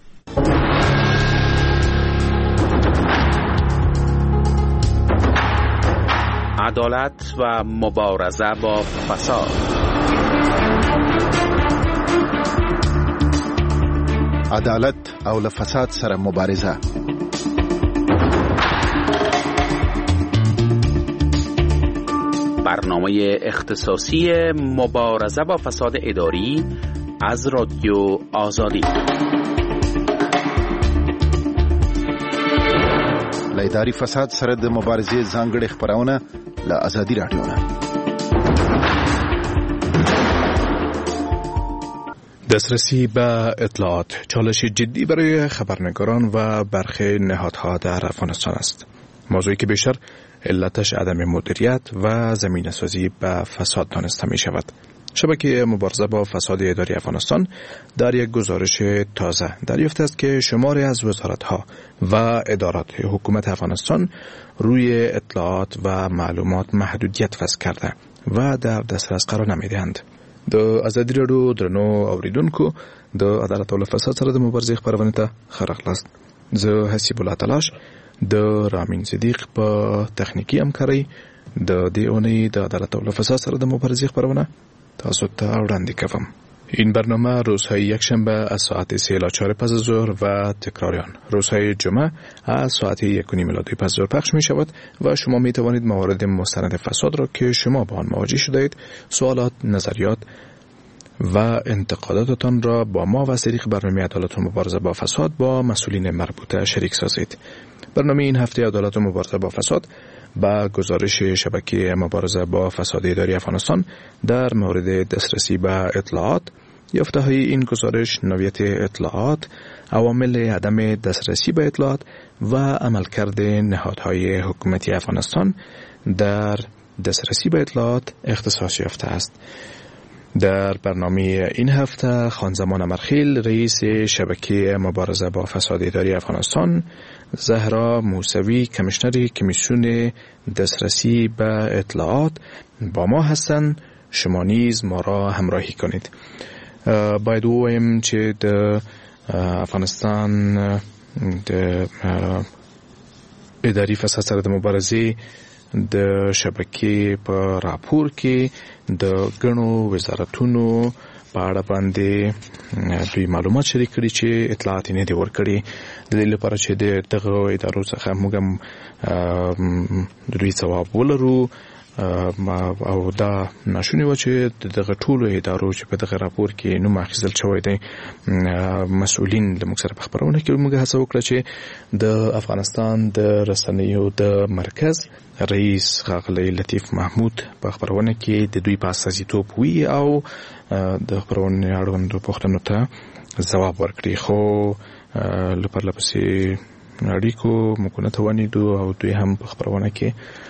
عدالت و مبارزه با فساد. عدالت او له فساد سره مبارزه. برنامه اختصاصی مبارزه با فساد اداری از رادیو آزادی. له اداري فساد سره د مبارزې ځانګړې خبرونه له آزادي رادیو نه. دسترسی به اطلاعات چالش جدی برای خبرنگاران و برخی نهادها در افغانستان است. موضوعی که بیشتر علتش عدم مدیریت و زمینه‌سازی به فساد دانسته می شود. شبکه مبارزه با فساد اداری افغانستان در یک گزارش تازه دریافت است که شماری از وزارت‌ها و ادارات حکومت افغانستان روی اطلاعات و معلومات محدودیت وضع کرده و در دسترس قرار نمی‌دهند. د ازادي راډیو درنو اوریدونکو د عدالت او فساد سره د مبارزې خبرونه ته خرغلاست. زه حسیب الله تلاش د رامین صدیق په تخنیکی همکاري د دې اونۍ د عدالت او فساد سره د مبارزې خبرونه تاسو ته وړاندې کوم. این برنامه روزهای یکشنبه از ساعت سه الی چهار پس از ظهر و تکرار آن روزهای جمعه از ساعت یک و نیم الی دو پس از ظهر پخش می شود و شما می توانید موارد مستند فساد را که شما با آن مواجه شده اید، سوالات، نظریات و انتقاداتتان را با ما و از طریق برنامه عدالت و مبارزه با فساد با مسئولین مربوطه شریک سازید. برنامه این هفته عدالت و مبارزه با فساد با گزارش شبکه مبارزه با فساد اداری افغانستان در مورد دسترسی به اطلاعات یافته های این گزارش نوعیت اطلاعات، عوامل عدم دسترسی به اطلاعات و عملکرد نهادهای حکومتی افغانستان در دسترسی به اطلاعات اختصاص یافته است. در برنامه این هفته خانزمان امرخیل رئیس شبکه مبارزه با فساد اداری افغانستان، زهرا موسوی کمیشنر کمیسیون دسترسی به اطلاعات با ما هستند. شما نیز ما را همراهی کنید. باید بگویم چې د افغانستان د اداري فساد سره د مبارزې د شبکې په راپور کې د ګڼو وزارتونو په اړه باندې دوی معلومات شریک کړي چې اطلاعات نه دي ورکړي، د دې لپاره چې د دغه ادارو څخه موږ هم د دوی ځواب ولرو او دا ناشونی و چې دغه ټولو ادارو چې په دغه راپور کې نوم اخیستل شوی دی مسؤلین له موږ سره په خبرونه کې موږ هڅه وکړه چې د افغانستان د رسنیو د مرکز رئیس ښاغلی لطیف محمود په خبرونه کې د دوی په استازیتوب وي او د خبرونې اړوندو پوښتنو ته ځواب ورکړي، خو له پرله پسې اړیکو موږ نتوانیدو او دوی هم په خبرونه کې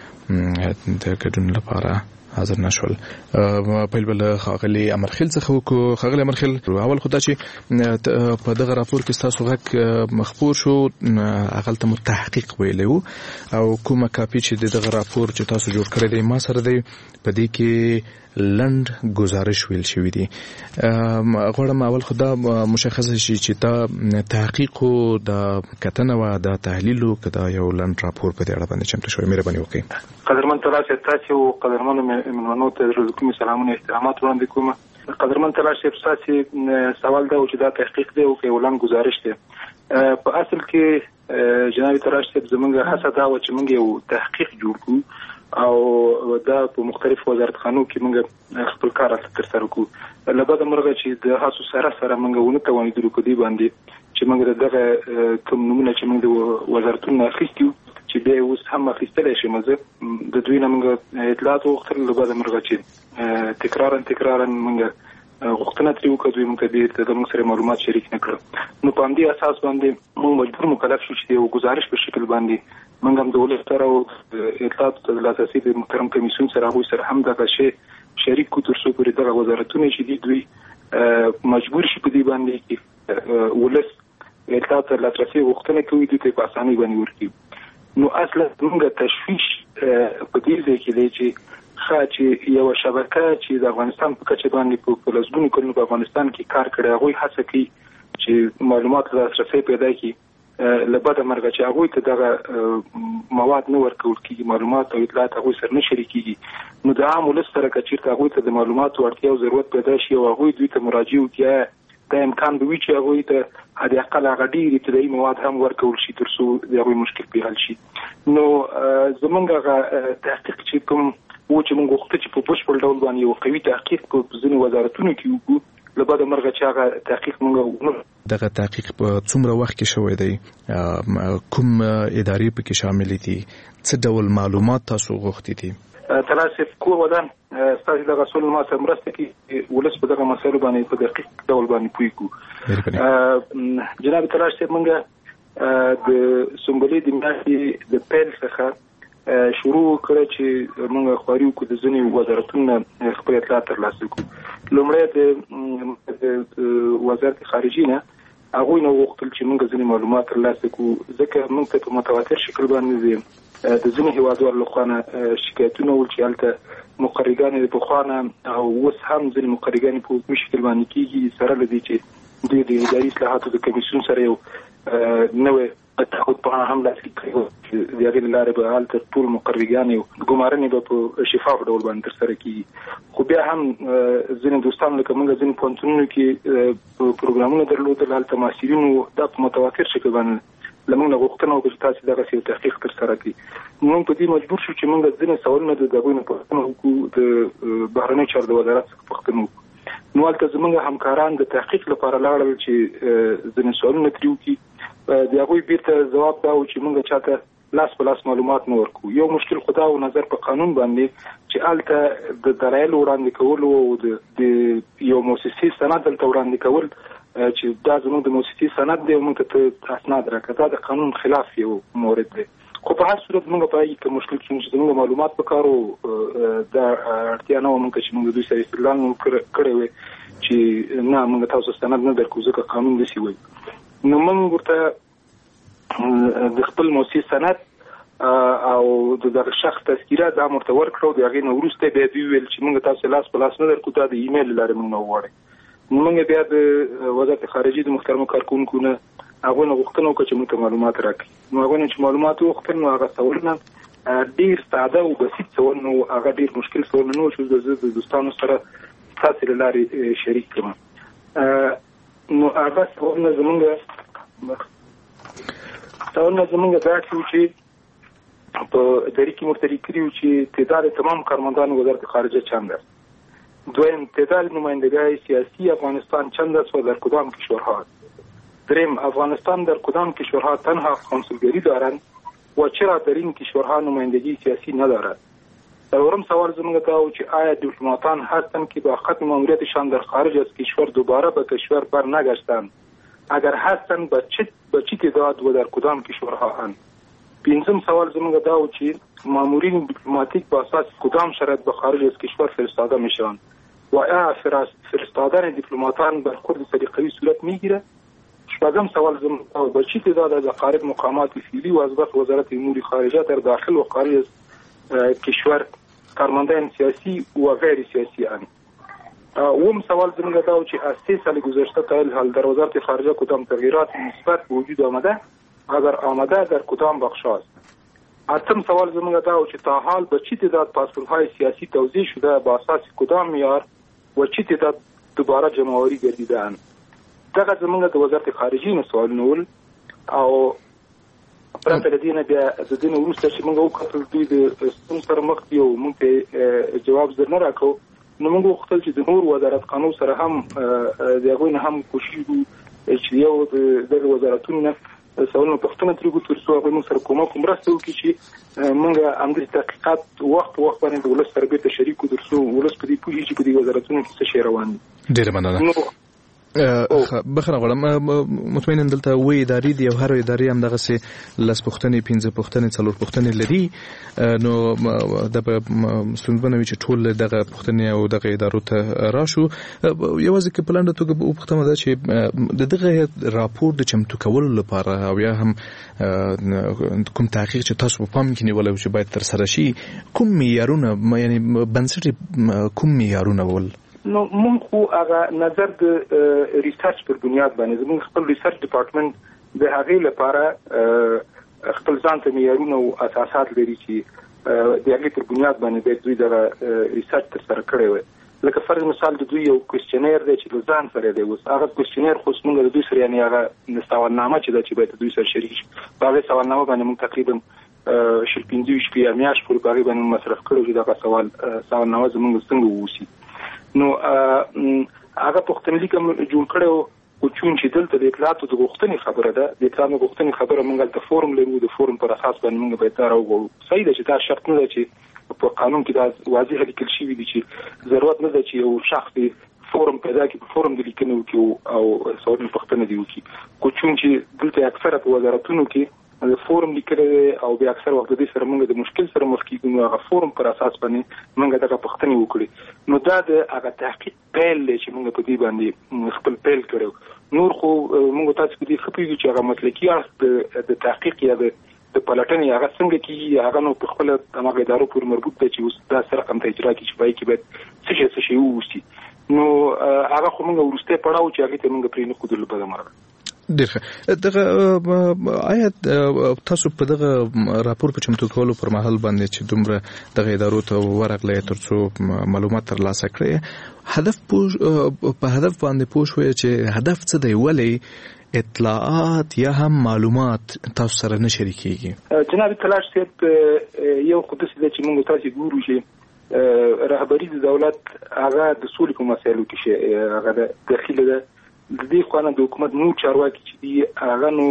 د ګډون لپاره حاضر نشول. پیل بل خاغلی امرخیل څخه وکړو. خاغلی امرخیل، اول خو دا چې په دغه راپور کې تاسو غږ مخبور شو، هغه ته مو تحقیق ویلی وو او کومه کاپي چې دغه راپور چې تاسو جوړ کړی دی ما سره دی، په دې کې لند گزارش ویل شوی دی. غواړم اول خو دا مشخصه شي چې دا تحقیق او دا کتنه و دا تحلیل او کدا یو لند راپور په دې اړه باندې چمتو شوی. مهرباني وکړئ. قدرمن تلاش تاسو او قدرمن منونو ته روزکوم سلامونه احترامات وړاندې کوم. قدرمن تلاش تاسو سوال دا و چې دا تحقیق دی او کې ولن گزارش دی. په اصل کې جناب تلاش زمونږ هڅه دا و چې موږ یو تحقیق جوړ کړو او دا په مختلف وزارتخانو کې موږ خپل کار تر سره کوو. لبعد مرغه چې د هڅو سره سره موږ ونه توانیدو په دې باندې چې موږ دغه کوم نمونه چې موږ د وزارتونو اخیستو چې به اوس هم اخیستل شي مزه د دوی نه موږ اطلاعات وغوښتل. لبعد مرغه چې تکرارا تکرارا موږ غوښتنه ترې وکړو دوی موږ ته د موږ سره معلومات شریک نه کړل. نو په همدې اساس باندې موږ مجبور مکلف شو چې یو گزارش په شکل باندې موږ هم د ولس سره او اطلاعات د لاسرسي د محترم کمیسیون سره هغوی سره هم دغه شی شریک کړو تر څو پورې دغه وزارتونه چې دي دوی مجبور شي په دې باندې چې ولس اطلاعات د لاسرسي غوښتنه کوي دوی ته په اسانۍ باندې ورکړي. نو اصلا موږ تشویش په دې ځای کې دی چې ښه چې یو شبکه چې د افغانستان په کچه باندې په لسګونو کلونو په افغانستان کې کار کړی هغوی هڅه کوي چې معلومات د لاسرسي پیدا کړي. لبعد مرغه چې هغوی ته دغه مواد نه ورکول کېږي، معلومات او اطلاعات هغوی سره نه شریکېږي، نو د عام ولس سره که چېرته هغوی ته د معلوماتو اړتیا او ضرورت پیدا شي او هغوی دوی ته مراجعه وکړي، دا امکان به وي چې هغوی ته حد اقل هغه ډېر ابتدایي مواد هم ورکول شي تر څو د هغوی مشکل پرې حل شي. نو زموږ هغه تحقیق چې کوم و چې موږ غوښتل چې په بشپړ ډول باندې یو قوي تحقیق په ځینو وزارتونو کې وکړو، لبعد مرغه چې هغه تحقیق موږ دغه تحقیق په څومره وخت کې شوی دی، کوم ادارې پکې شامل دي، څه ډول معلومات تاسو غوښتي دي؟ تلاسف کور ودان ستاسو دغه سول ما سره مرسته کې ولس په دغه مسایلو باندې په دقیق ډول باندې پوي کو. جناب تلاسف موږ د سمبولي د میاشتې د پیل څخه شروع کړی چې موږ خواري وکړو د ځینې وزارتونو خپل اطلاعات ترلاسه کړو. لومړی د وزارت خارجي نه هغوی نه وغوښتل چې موږ ځینې معلومات ترلاسه کړو، ځکه موږ ته په متواتر شکل باندې د ځینې هېوادوالو له خوا نه شکایتونه ول چې هلته مقررګانې د پخوا نه او اوس هم ځینې مقررګانې په حکومي شکل باندې کېږي، سره له دې چې دوی د اداري اصلاحاتو د کمیسیون سره یو نوی تعهد په هم لاسلیک کړی و چې د هغې له لارې به هلته ټول مقررګانې او ګمارنې به په شفاف ډول باندې ترسره کېږي. خو بیا هم ځینې دوستان لکه موږ ځینې پوهنتونونو کې پروګرامونه درلودل، هلته محصلینو دا په متواتر شکل باندې له موږ نه غوښتنه وکړه چې تاسې دغسې یو تحقیق ترسره کړي. موږ په دې مجبور شو چې موږ ځینې سوالونه د هغوی نه پوښتنه وکړو، د بهرنیو چارو د وزارت څخه پوښتنه وکړو. نو هلته زموږ همکاران د تحقیق لپاره لاړل چې ځینې سوالونه ترې وکړي. د هغوی بیرته ځواب دا و چې موږ چاته لاس په لاس معلومات نه ورکو. یو مشکل خدا او نظر په قانون باندې چې الته د دلایل وړاندې کول او د یو مؤسسي سند دلته وړاندې کول چې دا زموږ د مؤسسي سند دی موږ ته اسناد راکړه، دا د قانون خلاف یو مورد دی. خو په هر صورت موږ په هغه کې مشکل چې موږ معلومات پکارو دا اړتیا نه موږ چې موږ دوی سره استدلال کړی وي چې نه موږ تاسو سند نه درکو ځکه قانون دسی وایي. نو موږ ورته د خپل مؤسسي سند او د شخص تذکیره دا مرته ورکړو، د هغې نه وروسته بیا دوی ویل چې موږ تاسو لاس په لاس نه درکو، دا د ایمیل له لارې موږ نه وغواړئ. موږ بیا د وزارت خارجي د محترمو کارکونکو نه هغه نه غوښتنه وکړه چې موږ معلومات راکړي. نو هغه چې معلومات وغوښتل نو هغه سوالونه ډېر ساده او بسیط سوال نو هغه ډېر مشکل سوال نه و چې زه د دوستانو سره تاسو له لارې شریک کړم. نو هغه سوالونه زمونږ سوالونه زمونږ دا چې په دری کې مرتری کړیو چې تعداد تمام کارمندان وزارت خارجه چند است. دویم تعداد نمایندگان سیاسی افغانستان چند است و در کدام کشورها. دریم افغانستان در کدام کشورها تنها کنسولگری دارند و چرا در این کشورها نمایندگی سیاسی ندارد. سوم سوال زمونږ دا و چې آیا دیپلماتان هستند که با ختم ماموریتشان در خارج از کشور دوباره به کشور بر نگشتند؟ اگر هستند به چه به چه تعداد و در کدام کشورها اند؟ پنځم سوال زمونږ دا و چې مامورین دیپلماتیک با اساس کدام شرط به خارج از کشور فرستاده میشوند و آیا فرستادن دیپلماتان برخورد طریقوی صورت میگیره؟ شپږم سوال زمونږ به چه تعداد از اقارب مقامات فعلی و از وزارت امور خارجه در داخل و خارج از کشور کارمندان سیاسی و غیر سیاسی اند؟ اوم سوال زمونږ دا و چې از سه سال گذشته تا الحال در وزارت خارجه کدام تغییرات مثبت به وجود آمده؟ اگر آمده در کدام بخش است؟ اتم سوال زمونږ دا و چې تا حال به چه تعداد پاسپورت‌های سیاسی توزیع شده با اساس کدام معیار و چه تعداد دوباره جمع‌آوری گردیده‌اند؟ دغه زمونږ د وزارت خارجي نه سوالونه ول او پرته د دې نه بیا د دې نه وروسته چې موږ وکتل دوی د ستونزو سره مخ دي او موږ ته جواب زر نه راکړو، نو موږ وغوښتل چې د نور وزارت قانون سره هم د هغوی نه هم کوشش وکړو چې یو د دغه وزارتونو نه سوالونه پوښتنه ترې وکړو تر څو هغوی موږ سره کومک مرسته وکړي چې موږ همداسې تحقیقات وخت په وخت باندې د ولس سره بېرته شریک کړو تر څو ولس په دې پوهېږي چې په دې وزارتونو کې څه شی روان دي. ډېره مننه. بخره غواړم مطمئنا دلته وې ادارې دي او هر ادارې هم دغه سي لس پوښتنې پنځه پوښتنې څلور پوښتنې لري، نو د ستونزمنه وي چې ټول دغه پوښتنې او دغه ادارو ته راشو. یوازې کې په لنډه توګه په پوښتنه ده چې د دغه راپور د چمتو کولو لپاره او یا هم کوم تحقیق چې تاسو په پام کې نیولای چې باید تر سره شي، کوم معیارونه یعنی بنسټ کوم معیارونه ول؟ نو مونږ خو هغه نظر د ریسرچ پر بنیاد باندې زموږ خپل ریسرچ ډپارټمنټ د هغې لپاره خپل ځان ته معیارونه او اساسات لري چې د هغې پر بنیاد باندې باید دوی دغه ریسرچ ترسره کړی وي. لکه فرض مثال د دوی یو کوېسچنیر دی چې له ځان سره دی، اوس هغه کوېسچنیر خو موږ د دوی سره یعنې هغه سوالنامه چې ده چې باید د دوی سره شریک شي، په هغې سوالنامه باندې موږ تقریبا شل پنځه ویشت شپې یا میاشت پورې په هغې باندې مصرف کړی چې دغه سوال سوالنامه زموږ څنګه ووسي. نو هغه پوښتنلیک هم جوړ کړی و، خو چون چې دلته د اطلاعاتو د غوښتنې خبره ده، د اطلاعاتو غوښتنې خبره موږ هلته فورم لرو، د فورم پر اساس باندې موږ باید دا راوغواړو. صحیح ده چې دا شرط نه ده چې په قانون کې دا واضح لیکل شوي دي چې ضرورت نه ده چې یو شخص د فورم پیدا کړي، په فورم د لیکنې وکړي او سوالونه پوښتنه دې وکړي، خو چون چې دلته اکثره په وزارتونو کې د فورم لیکلی او بیا اکثر وخت د دې سره موږ د مشکل سره مخ کېږو، نو هغه فورم پر اساس باندې موږ دغه پوښتنې وکړي. نو دا د هغه تحقیق پیل دی چې موږ په دې باندې خپل پیل کړی. نور خو موږ تاسو په دې ښه پوهېږو چې هغه مسلکي اړخ د تحقیق یا د د پلټنې هغه څنګه کېږي، هغه نو په خپله هماغه ادارو پورې مربوط دی چې اوس دا څه رقم ته اجرا کړي چې په هغې کې باید څه شی څه شی ووسي. نو هغه خو موږ وروستی پړاو چې هغې ته موږ پرې نه ښودلو په دمرغه. ډېر ښه. دغه آیا تاسو په دغه راپور په چمتو کولو پر مهال باندې چې دومره دغه ادارو ته ورغلی تر څو معلومات ترلاسه کړئ، هدف په هدف باندې پوه شوئ چې هدف څه دی، ولې اطلاعات یا هم معلومات تاسو سره نه شریکېږي؟ جناب تلاش صاحب، یو خو داسې ده چې موږ تاسې ګورو چې رهبري د دولت هغه د سولې په مسایلو کې هغه داخله ده، د دې خوا نه د حکومت نور چارواکي چې دي هغه نو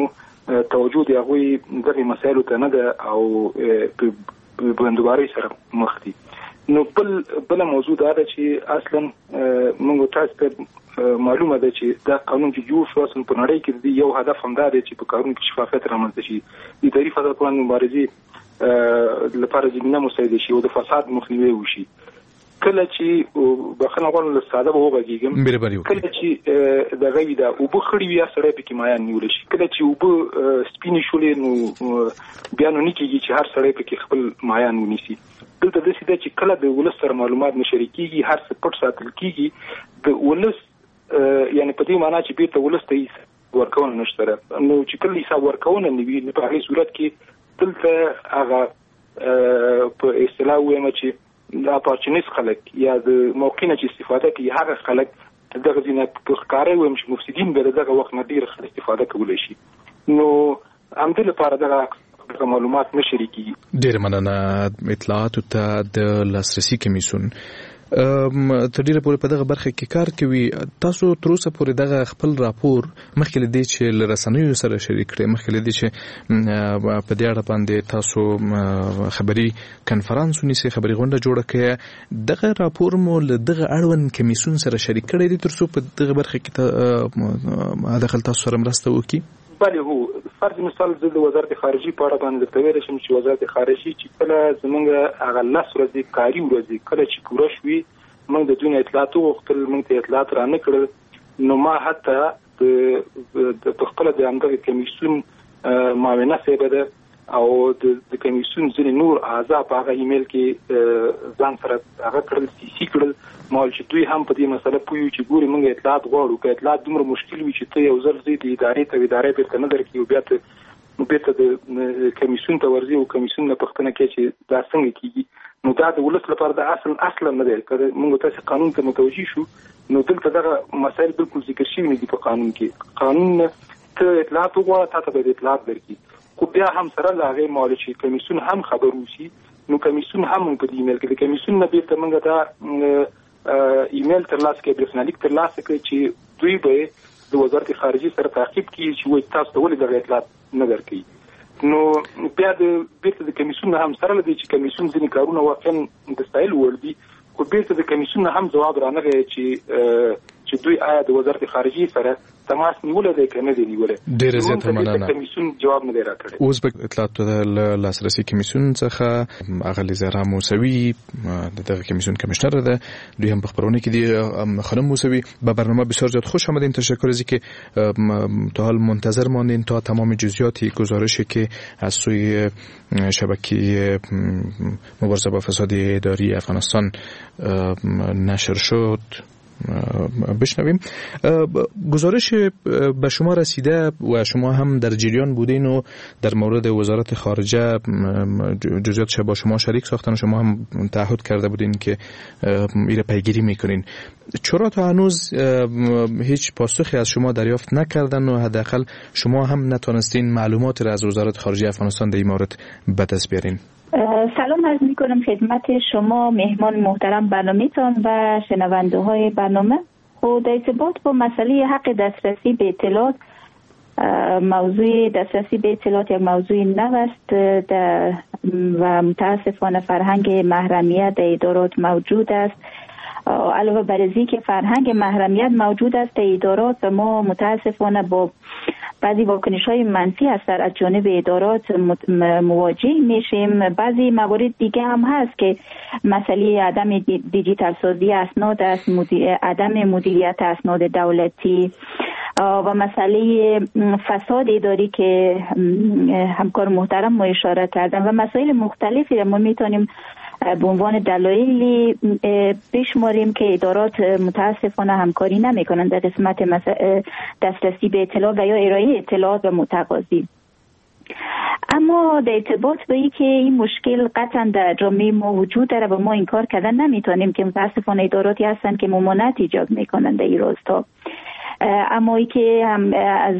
توجه د هغوی دغه مسایلو ته نه ده او په بندوباري سره مخ دي. نو بل بل موضوع دا ده چې اصلا موږ تاسو ته معلومه ده چې دا قانون چې جوړ شو اصلا په نړۍ کې یو هدف هم دا دی چې په قانون کې شفافیت رامنځته شي، د اداري فساد پر وړاندې مبارزې لپاره زمینه مساعده شي او د فساد مخنیوی وشي. کله چې بخنه غواړم له ساده به وغږیږم، کله چې د غوي دا او بخړی وي سره په کې مایان نیول شي، کله چې او به سپینې شولې نو بیا نو نکیږي چې هر سړی په کې خپل مایان ونیسي. دلته د سیده چې کله د ولس سره معلومات نشریکيږي، هر څه پټ ساتل کیږي، د ولس یعنی په دې معنی چې بیرته ولس ته ورکونه نشته. نو چې کله حساب ورکونه نیوي په هغه صورت کې دلته هغه په اصطلاح وایم چې د اپورچونیست خلک یا د موقع نه چې استفاده کوي هغه خلک دغه ځینې په ښکاره وایم چې مفسدین به دغه وخت نه ډېر ښه استفاده کولی شي. نو همدې لپاره دغه معلومات نشري کیږي. ډېره مننه اطلاعاتو ته د لاسرسي کمیسیون تر ډیره پورې په دغه برخه کې کار کوي. تاسو تر اوسه پورې دغه خپل راپور مخکې لدی چې له رسنیو سره شریک کړئ، مخکې لدی چې په دې اړه باندې تاسو خبري کنفرانس ونیسئ، خبري غونډه جوړه کړئ، دغه راپور مو له دغه اړوند کمیسیون سره شریک کړی دی تر څو په دغه برخه کې داخل تاسو سره مرسته وکړي؟ بله هو فرض مثال زه د وزارت خارجي په اړه باندې درته ویلی شم چې وزارت خارجي چې کله زمونږ هغه لس ورځې کاري ورځې کله چې پوره شوي موږ د دوی نه اطلاعات وغوښتل، موږ ته اطلاعات را نه کړل. نو ما حتی د په خپله د همدغه کمیسیون معاونه صاحبه ده او د کمیسیون ځینې نور اعضا په هغه ایمیل کې ځان سره هغه کړل، سی سی کړل، ما ویل چې دوی هم په دې مسله پوه یو چې ګوري موږ اطلاعات غواړو، که اطلاعات دومره مشکل وي چې ته یو ځل ځې د ادارې ته ادارې بیرته نه درکړي او بیا ته بیرته د کمیسیون ته ورځي او کمیسیون نه پوښتنه کوي چې دا څنګه کیږي. نو دا د ولس لپاره د اصل اصلا نه دی. که موږ تاسو قانون ته متوجي شو نو دلته دغه مسایل بالکل ذکر شوي نه دي په قانون کې. قانون ته اطلاعات وغواړه، تا ته به اطلاعات درکړي، خو بیا هم سره له هغې مال چې کمیسیون هم خبر وشي نو کمیسیون هم په دې ایمیل کې د کمیسیون نه بیرته موږ دا ایمیل ترلاسه کړي، برېښنالیک ترلاسه کړي چې دوی به د وزارت خارجي سره تعقیب کړي چې وایي تاسو ته ولې دغه اطلاعات نه درکوي. نو بیا د بیرته د کمیسیون هم سره له دې چې کمیسیون ځینې کارونه واقعا د ستایل وړ دي، خو بیرته د کمیسیون هم جواب رانغی چې چې دوی آیا د وزارت خارجي سره تماس نیولې دی که نه دی نیولې. ډېره زیاته مننه. کمیسیون جواب نه دی راکړی. اوس به اطلاعاتو د لاسرسي کمیسیون څخه اغلې زهرا موسوي د دغه کمیسیون کمیشنر ده، دوی هم په خبرونه کې دي. خانم موسوي به برنامه بسیار زیاد خوش آمدین. تشکر از اینکه تا حال منتظر ماندین تا تمام جزئیات گزارشی که از سوی شبکه مبارزه با فساد اداری افغانستان نشر شد بشنویم. گزارش به شما رسیده و شما هم در جریان بودین و در مورد وزارت خارجه جزئیاتش با شما شریک ساختن و شما هم تعهد کرده بودین که ایره پیگیری میکنین. چرا تا هنوز هیچ پاسخی از شما دریافت نکردن و حداقل شما هم نتونستین معلومات را از وزارت خارجه افغانستان در این مورد به دست بیارین؟ سلام عرض میکنم خدمت شما مهمان محترم برنامه‌تان و شنونده های برنامه. خود در ارتباط با مسئله حق دسترسی به اطلاعات، موضوع دسترسی به اطلاعات یک موضوع نو است و متاسفانه فرهنگ محرمیت در ادارات موجود است. علاوه بر از اینکه فرهنگ محرمیت موجود است در ادارات و ما متاسفانه با بعضی واکنش‌های منفی از از جانب ادارات مواجه میشیم. بعضی موارد دیگه هم هست که مسئله عدم دیجیتال سازی اسناد است، عدم مدیریت اسناد دولتی و مسئله فساد اداری که همکار محترم ما اشاره کردن و مسائل مختلفی را ما میتونیم به عنوان دلایلی بشماریم که ادارات متاسفانه همکاری نمیکنند در قسمت دسترسی به اطلاعات و یا ارائه اطلاعات به متقاضی. اما در ارتباط به اینکه این مشکل قطعا در جامعه ما وجود داره و ما این کار کردن نمیتونیم که متاسفانه اداراتی هستند که ممانعت ایجاد میکنند در این راستا. اما ای که هم از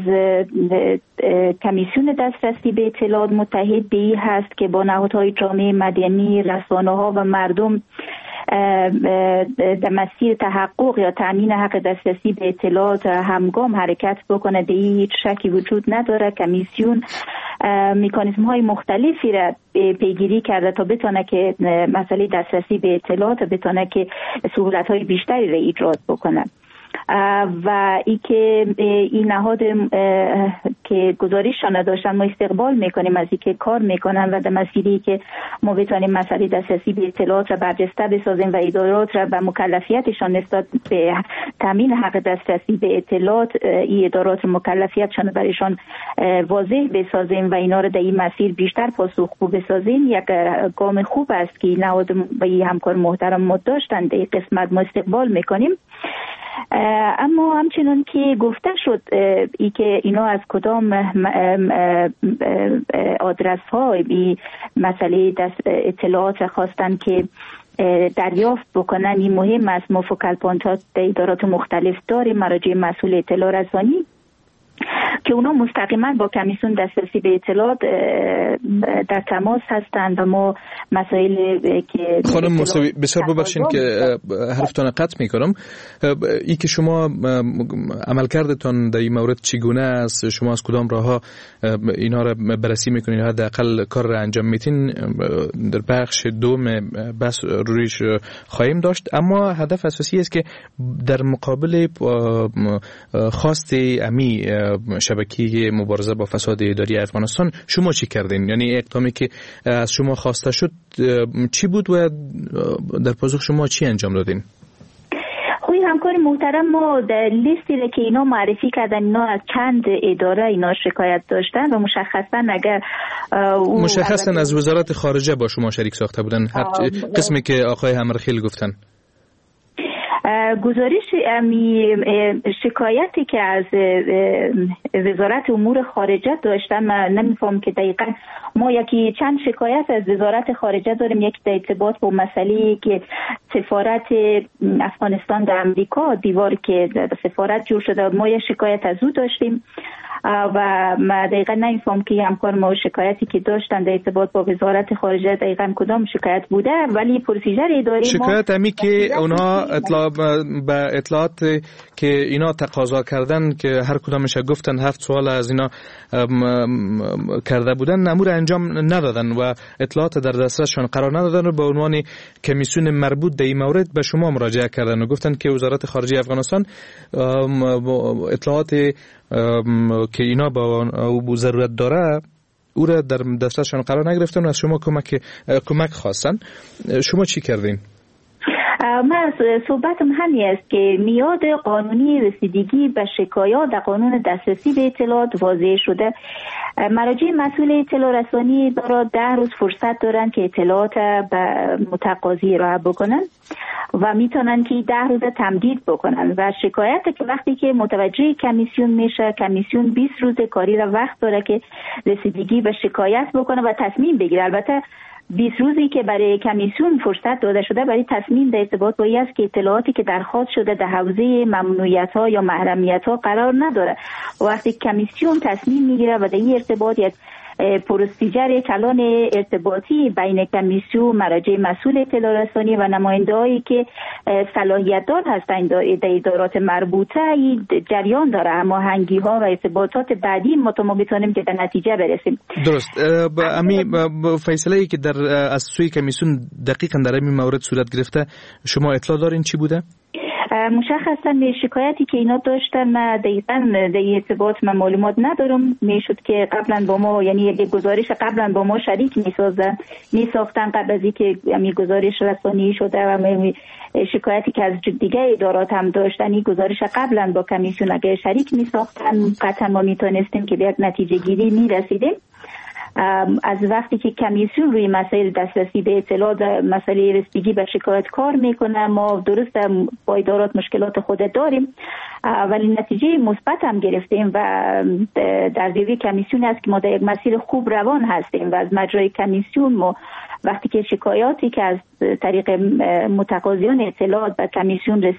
کمیسیون دسترسی به اطلاعات متحد به این هست که با نهادهای جامعه مدنی، رسانه‌ها و مردم در مسیر تحقق یا تامین حق دسترسی به اطلاعات همگام حرکت بکنه، به هیچ شکی وجود نداره. کمیسیون مکانیزم های مختلفی را پیگیری کرده تا بتونه که مسئله دسترسی به اطلاعات بتونه که سهولت های بیشتری را ایجاد بکنه. و ای که این نهاد که گزارششان داشتن ما استقبال میکنیم از اینکه کار میکنن و در مسیری که ما بتونیم مسئله دسترسی به اطلاعات را برجسته بسازیم و ادارات را به مکلفیتشان نسبت به تامین حق دسترسی به اطلاعات این ادارات مکلفیتشان برایشان واضح بسازیم و اینا را در این مسیر بیشتر پاسخگو بسازیم. یک گام خوب است که نهاد و همکار محترم ما داشتن در این قسمت ما استقبال میکنیم. اما همچنان که گفته شد ای که اینا از کدام آدرس ها این مسئله اطلاعات خواستن که دریافت بکنن، این مهم است. ما فوکال پوینت ها در ادارات مختلف داریم، مراجع مسئول اطلاع رسانی که اونا مستقیما با کمیسیون دسترسی به اطلاعات در تماس هستند و ما مسائل که خانم موسوی بسیار ببخشید که حرفتان قطع میکنم. ای که شما عملکردتان در این مورد چگونه است؟ شما از کدام راهها اینا را بررسی میکنین یا حداقل کار را انجام میتین؟ در بخش دوم بس رویش خواهیم داشت، اما هدف اساسی است که در مقابل خواست امی شبکه مبارزه با فساد اداری افغانستان شما چی کردین؟ یعنی اقدامی که از شما خواسته شد چی بود و در پاسخ شما چی انجام دادین؟ خوی همکار محترم ما در لیستی که اینا معرفی کردن اینا از چند اداره اینا شکایت داشتن و مشخصا اگر مشخصا از وزارت خارجه با شما شریک ساخته بودن، قسمی که آقای همرخیل گفتن. گزارش شکایتی که از وزارت امور خارجه داشتن، من نمیفهم که دقیقا ما یکی چند شکایت از وزارت خارجه داریم. یک در ارتباط با مسئله که سفارت افغانستان در امریکا دیوار که سفارت جور شده، ما یک شکایت از او داشتیم و ما دقیقا نمیفهم که همکار ما شکایتی که داشتن در ارتباط با وزارت خارجه دقیقا کدام شکایت بوده، ولی پروسیجر اداری شکایت همی که اونها اطلاع به اطلاعات که اینا تقاضا کردن که هر کدامش گفتن هفت سوال از اینا کرده بودن امور انجام ندادن و اطلاعات در دسترسشان قرار ندادن و به عنوان کمیسیون مربوط در این مورد به شما مراجعه کردن و گفتن که وزارت خارجه افغانستان اطلاعات که اینا با ضرورت داره او را در دسترسشان قرار نگرفتن و از شما کمک کمک خواستن. شما چی کردین؟ من صحبتم همین است که میاد قانونی رسیدگی به شکایات در قانون دسترسی به اطلاعات واضح شده. مراجع مسئول اطلاع رسانی دارد ده روز فرصت دارن که اطلاعات به متقاضی ارائه بکنن و میتونن که ده روز تمدید بکنن و شکایت که وقتی که متوجه کمیسیون میشه، کمیسیون بیست روز کاری را وقت داره که رسیدگی به شکایت بکنه و تصمیم بگیره. البته بیست روزی که برای کمیسیون فرصت داده شده برای تصمیم در ارتباط با این است که اطلاعاتی که درخواست شده در حوزه ممنوعیت ها یا محرمیت ها قرار نداره. وقتی کمیسیون تصمیم میگیره و در این ارتباط یک پروسیجر کلان ارتباطی بین کمیسیون، مراجع مسئول اطلاع رسانی و نماینده‌هایی که صلاحیت دار هستند در ادارات مربوطه این جریان داره، اما هماهنگی‌ها و ارتباطات بعدی ما تا ما بتونیم که به نتیجه برسیم. درست. امی فیصله‌ای که در از سوی کمیسیون دقیقاً در این مورد صورت گرفته شما اطلاع دارین چی بوده؟ مشخصا شکایتی که اینا داشتن من دقیقاً در ارتباط من معلومات ندارم. میشد که قبلا با ما یعنی یک گزارش قبلا با ما شریک میسازن میساختن قبل از اینکه می گزارش رسانی شده و شکایتی که از دیگه ادارات هم داشتن این گزارش قبلا با کمیسیون اگه شریک میساختن قطعا ما میتونستیم که به یک نتیجه گیری میرسیدیم. از وقتی که کمیسیون روی مسائل دسترسی به اطلاعات مسئله رسیدگی به شکایت کار میکنه، ما درست با ادارات مشکلات خود داریم ولی نتیجه مثبت هم گرفتیم و در زیر کمیسیون است که ما در یک مسیر خوب روان هستیم و از مجرای کمیسیون ما وقتی که شکایاتی که از طریق متقاضیان اطلاعات به کمیسیون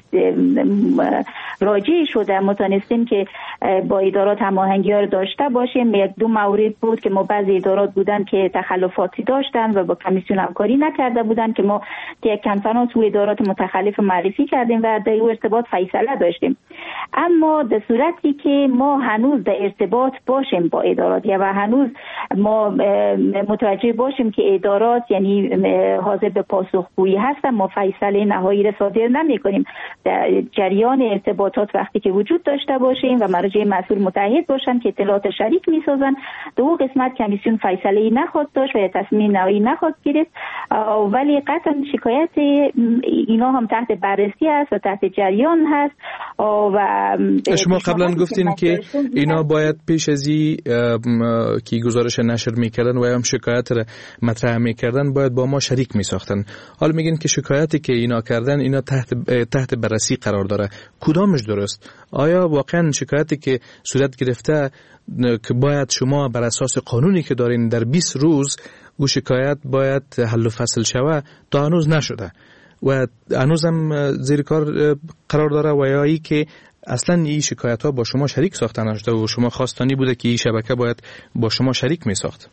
راجع شده متونستیم که با ادارات هماهنگی ها رو داشته باشیم. یک دو مورد بود که ما بعضی ادارات بودن که تخلفاتی داشتن و با کمیسیون همکاری نکرده بودن که ما یک کنفرانس و ادارات متخلف معرفی کردیم و در ارتباط فیصله داشتیم. اما در صورتی که ما هنوز در ارتباط باشیم با ادارات و هنوز ما متوجه باشیم که ادارات یعنی حاضر به پاسخگویی هستن، ما فیصله نهایی را صادر نمی کنیم. در جریان ارتباطات وقتی که وجود داشته باشیم و مراجع مسئول متحد باشن که اطلاعات شریک می سازن، دو قسمت کمیسیون فیصله نخواهد داشت و تصمیم نهایی نخواهد گرفت. ولی قطعا شکایت اینا هم تحت بررسی است و تحت جریان هست. و شما قبلا گفتین که اینا باید پیش از این که گزارش نشر میکردن و هم شکایت را مطرح میکردن باید با ما شریک میساختن. حالا میگن که شکایتی که اینا کردن اینا تحت تحت بررسی قرار داره. کدامش درست؟ آیا واقعا شکایتی که صورت گرفته که باید شما بر اساس قانونی که دارین در بیست روز او شکایت باید حل و فصل شوه تا هنوز نشده و هنوز هم زیر کار قرار داره و یا ای که اصلا این شکایت ها با شما شریک ساخته نشده و شما خواستانی بوده که این شبکه باید با شما شریک می ساخت؟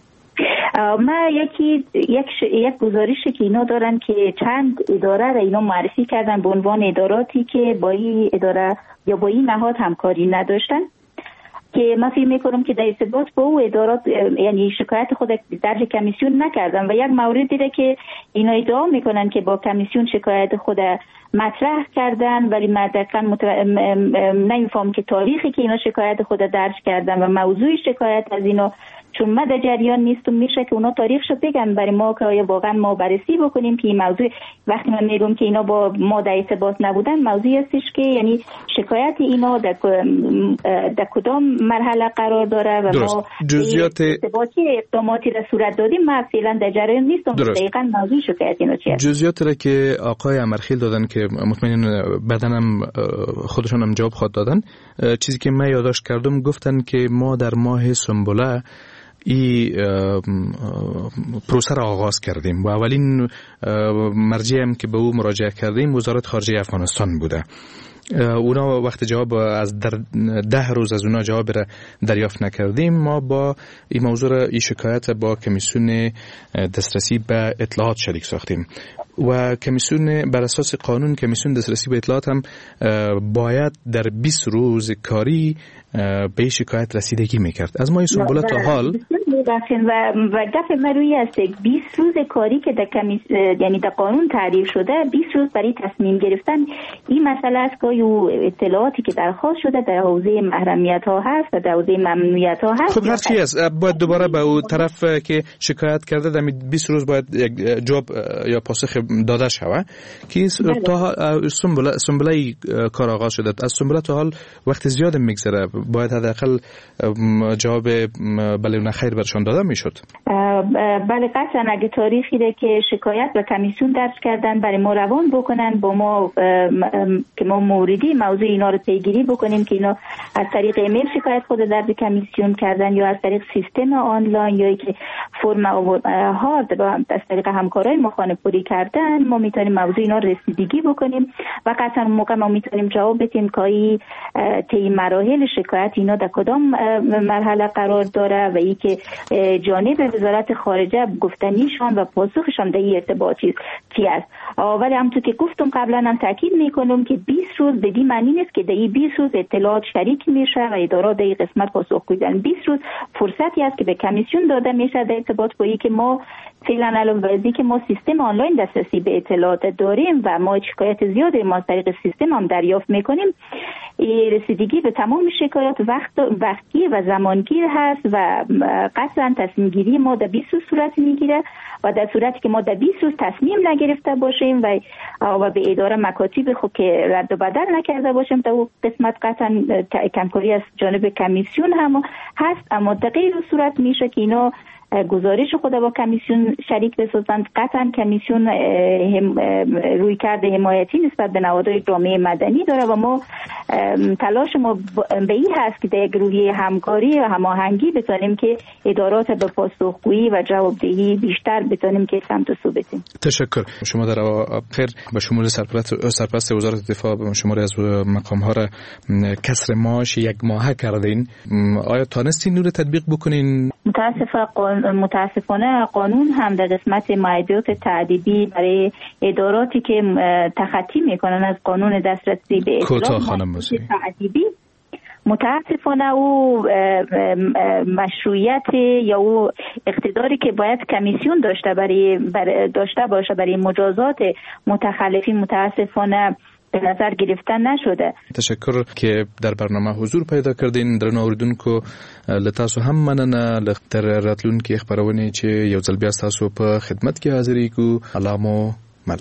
ما یکی یک ش... یک گزارشی که اینا دارن که چند اداره را اینا معرفی کردن به عنوان اداراتی که با این اداره یا با این نهاد همکاری نداشتن، که من فکر میکنم که در ارتباط با او ادارات یعنی شکایت خود در کمیسیون نکردن و یک مورد دیره که اینا ادعا میکنن که با کمیسیون شکایت خود مطرح کردن، ولی من دقیقاً متو... نمیفهم که تاریخی که اینا شکایت خود درج کردن و موضوع شکایت از اینا، چون من در جریان نیستم، میشه که اونا تاریخشو بگن برای ما که واقعا ما بررسی بکنیم که این موضوع وقتی من میگم که اینا با ما در ارتباط نبودن موضوعی هستش که یعنی شکایت اینا در, در کدام مرحله قرار داره و درست. ما جزئیات ارتباطی اقداماتی را صورت دادیم. من فعلا در جریان نیستم دقیقاً موضوع شکایت اینا چیه. جزئیات را که آقای امرخیل دادن که مطمئناً بعداً خودشون هم جواب خود دادن، چیزی که من یادداشت کردم گفتن که ما در ماه سنبله این پروسه را آغاز کردیم و اولین مرجعی هم که به او مراجعه کردیم وزارت خارجه افغانستان بوده. اونا وقت جواب از در ده روز از اونا جواب را دریافت نکردیم، ما با این موضوع را این شکایت با کمیسیون دسترسی به اطلاعات شریک ساختیم و کمیسیون بر اساس قانون کمیسیون دسترسی به اطلاعات هم باید در بیست روز کاری به شکایت رسیدگی میکرد. از ماه سنبله تا حال و و گپ مروی است بیست روز کاری که در کمیس یعنی در قانون تعریف شده، بیست روز برای تصمیم گرفتن این مسئله است که اطلاعاتی که درخواست شده در حوزه محرمیت ها هست و در حوزه ممنوعیت ها هست. خب هر چی است باید دوباره به اون طرف که شکایت کرده در بیست روز باید یک جواب یا پاسخ داده شود که تا سنبله سنبله کار آغاز شده. از سنبله تا حال وقت زیاد میگذره، باید حداقل جواب بله و خیر برشان داده میشد. بله قطعا اگه تاریخی ده که شکایت به کمیسیون درج کردن برای ما روان بکنن با ما که ما موردی موضوع اینا رو پیگیری بکنیم که اینا از طریق ایمیل شکایت خود درج کمیسیون کردن یا از طریق سیستم آنلاین یا که فرم هارد با از طریق همکارای ما خانه‌پوری کردن، ما میتونیم موضوع اینا رسیدگی بکنیم و قطعا موقع ما میتونیم جواب بدیم که طی مراحل شکایت اینا در کدام مرحله قرار داره و ای که جانب وزارت خارجه گفتنیشان و پاسخشان در این ارتباط چی است. ولی همونطور که گفتم قبلا هم تاکید میکنم که بیست روز بدی معنی نیست که در این بیست روز اطلاعات شریک میشه و ادارات در این قسمت پاسخگویی دارن. بیست روز فرصتی است که به کمیسیون داده میشه در ارتباط با این که ما فعلا علاوه که ما سیستم آنلاین دسترسی به اطلاعات داریم و ما شکایت زیادی ما از طریق سیستم هم دریافت میکنیم، رسیدگی به تمام شکایات وقت وقتی و زمانگیر هست و قطعا تصمیم گیری ما در بیست روز صورت میگیره و در صورتی که ما در بیست روز تصمیم نگرفته باشیم و و به اداره مکاتب خود که رد و بدل نکرده باشیم در اون قسمت قطعا کمکاری از جانب کمیسیون هم هست. اما در غیر صورت میشه که اینا گزارش خود با کمیسیون شریک بسازند. قطعا کمیسیون روی کرده حمایتی نسبت به نهادهای جامعه مدنی داره و ما تلاش ما به این هست که در یک روحیه همکاری و هماهنگی بتونیم که ادارات به پاسخگویی و جوابدهی بیشتر بتونیم که سمت سو بدیم. تشکر. شما در اواخر به شمول سرپرست وزارت دفاع به شماری از مقام ها را کسر معاش یک ماهه کردین. آیا تانستین نور تطبیق بکنین؟ متاسفانه قانون هم در قسمت مایعات تعدیبی برای اداراتی که تخطی میکنن از قانون دسترسی به اطلاع تعدیبی، متاسفانه او مشروعیت یا او اقتداری که باید کمیسیون داشته برای داشته باشه برای مجازات متخلفین متاسفانه به نظر گرفتن نشده. تشکر که در برنامه حضور پیدا کردین. درنو اوریدونکو لتاسو هم مننه لختر راتلون کې خبرونه چې یو ځل بیا تاسو په خدمت کې حاضرې کو. علامو مل.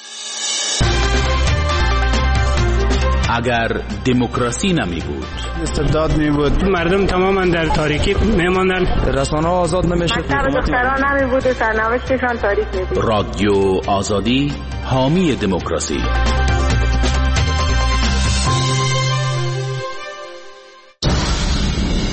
اگر دموکراسی نمی بود، استبداد می بود، مردم تماما در تاریکی می ماندن، رسانه‌ها آزاد نمیشد، دختران نمی بود و سرنوشتشان تاریک می بود. رادیو آزادی حامی دموکراسی.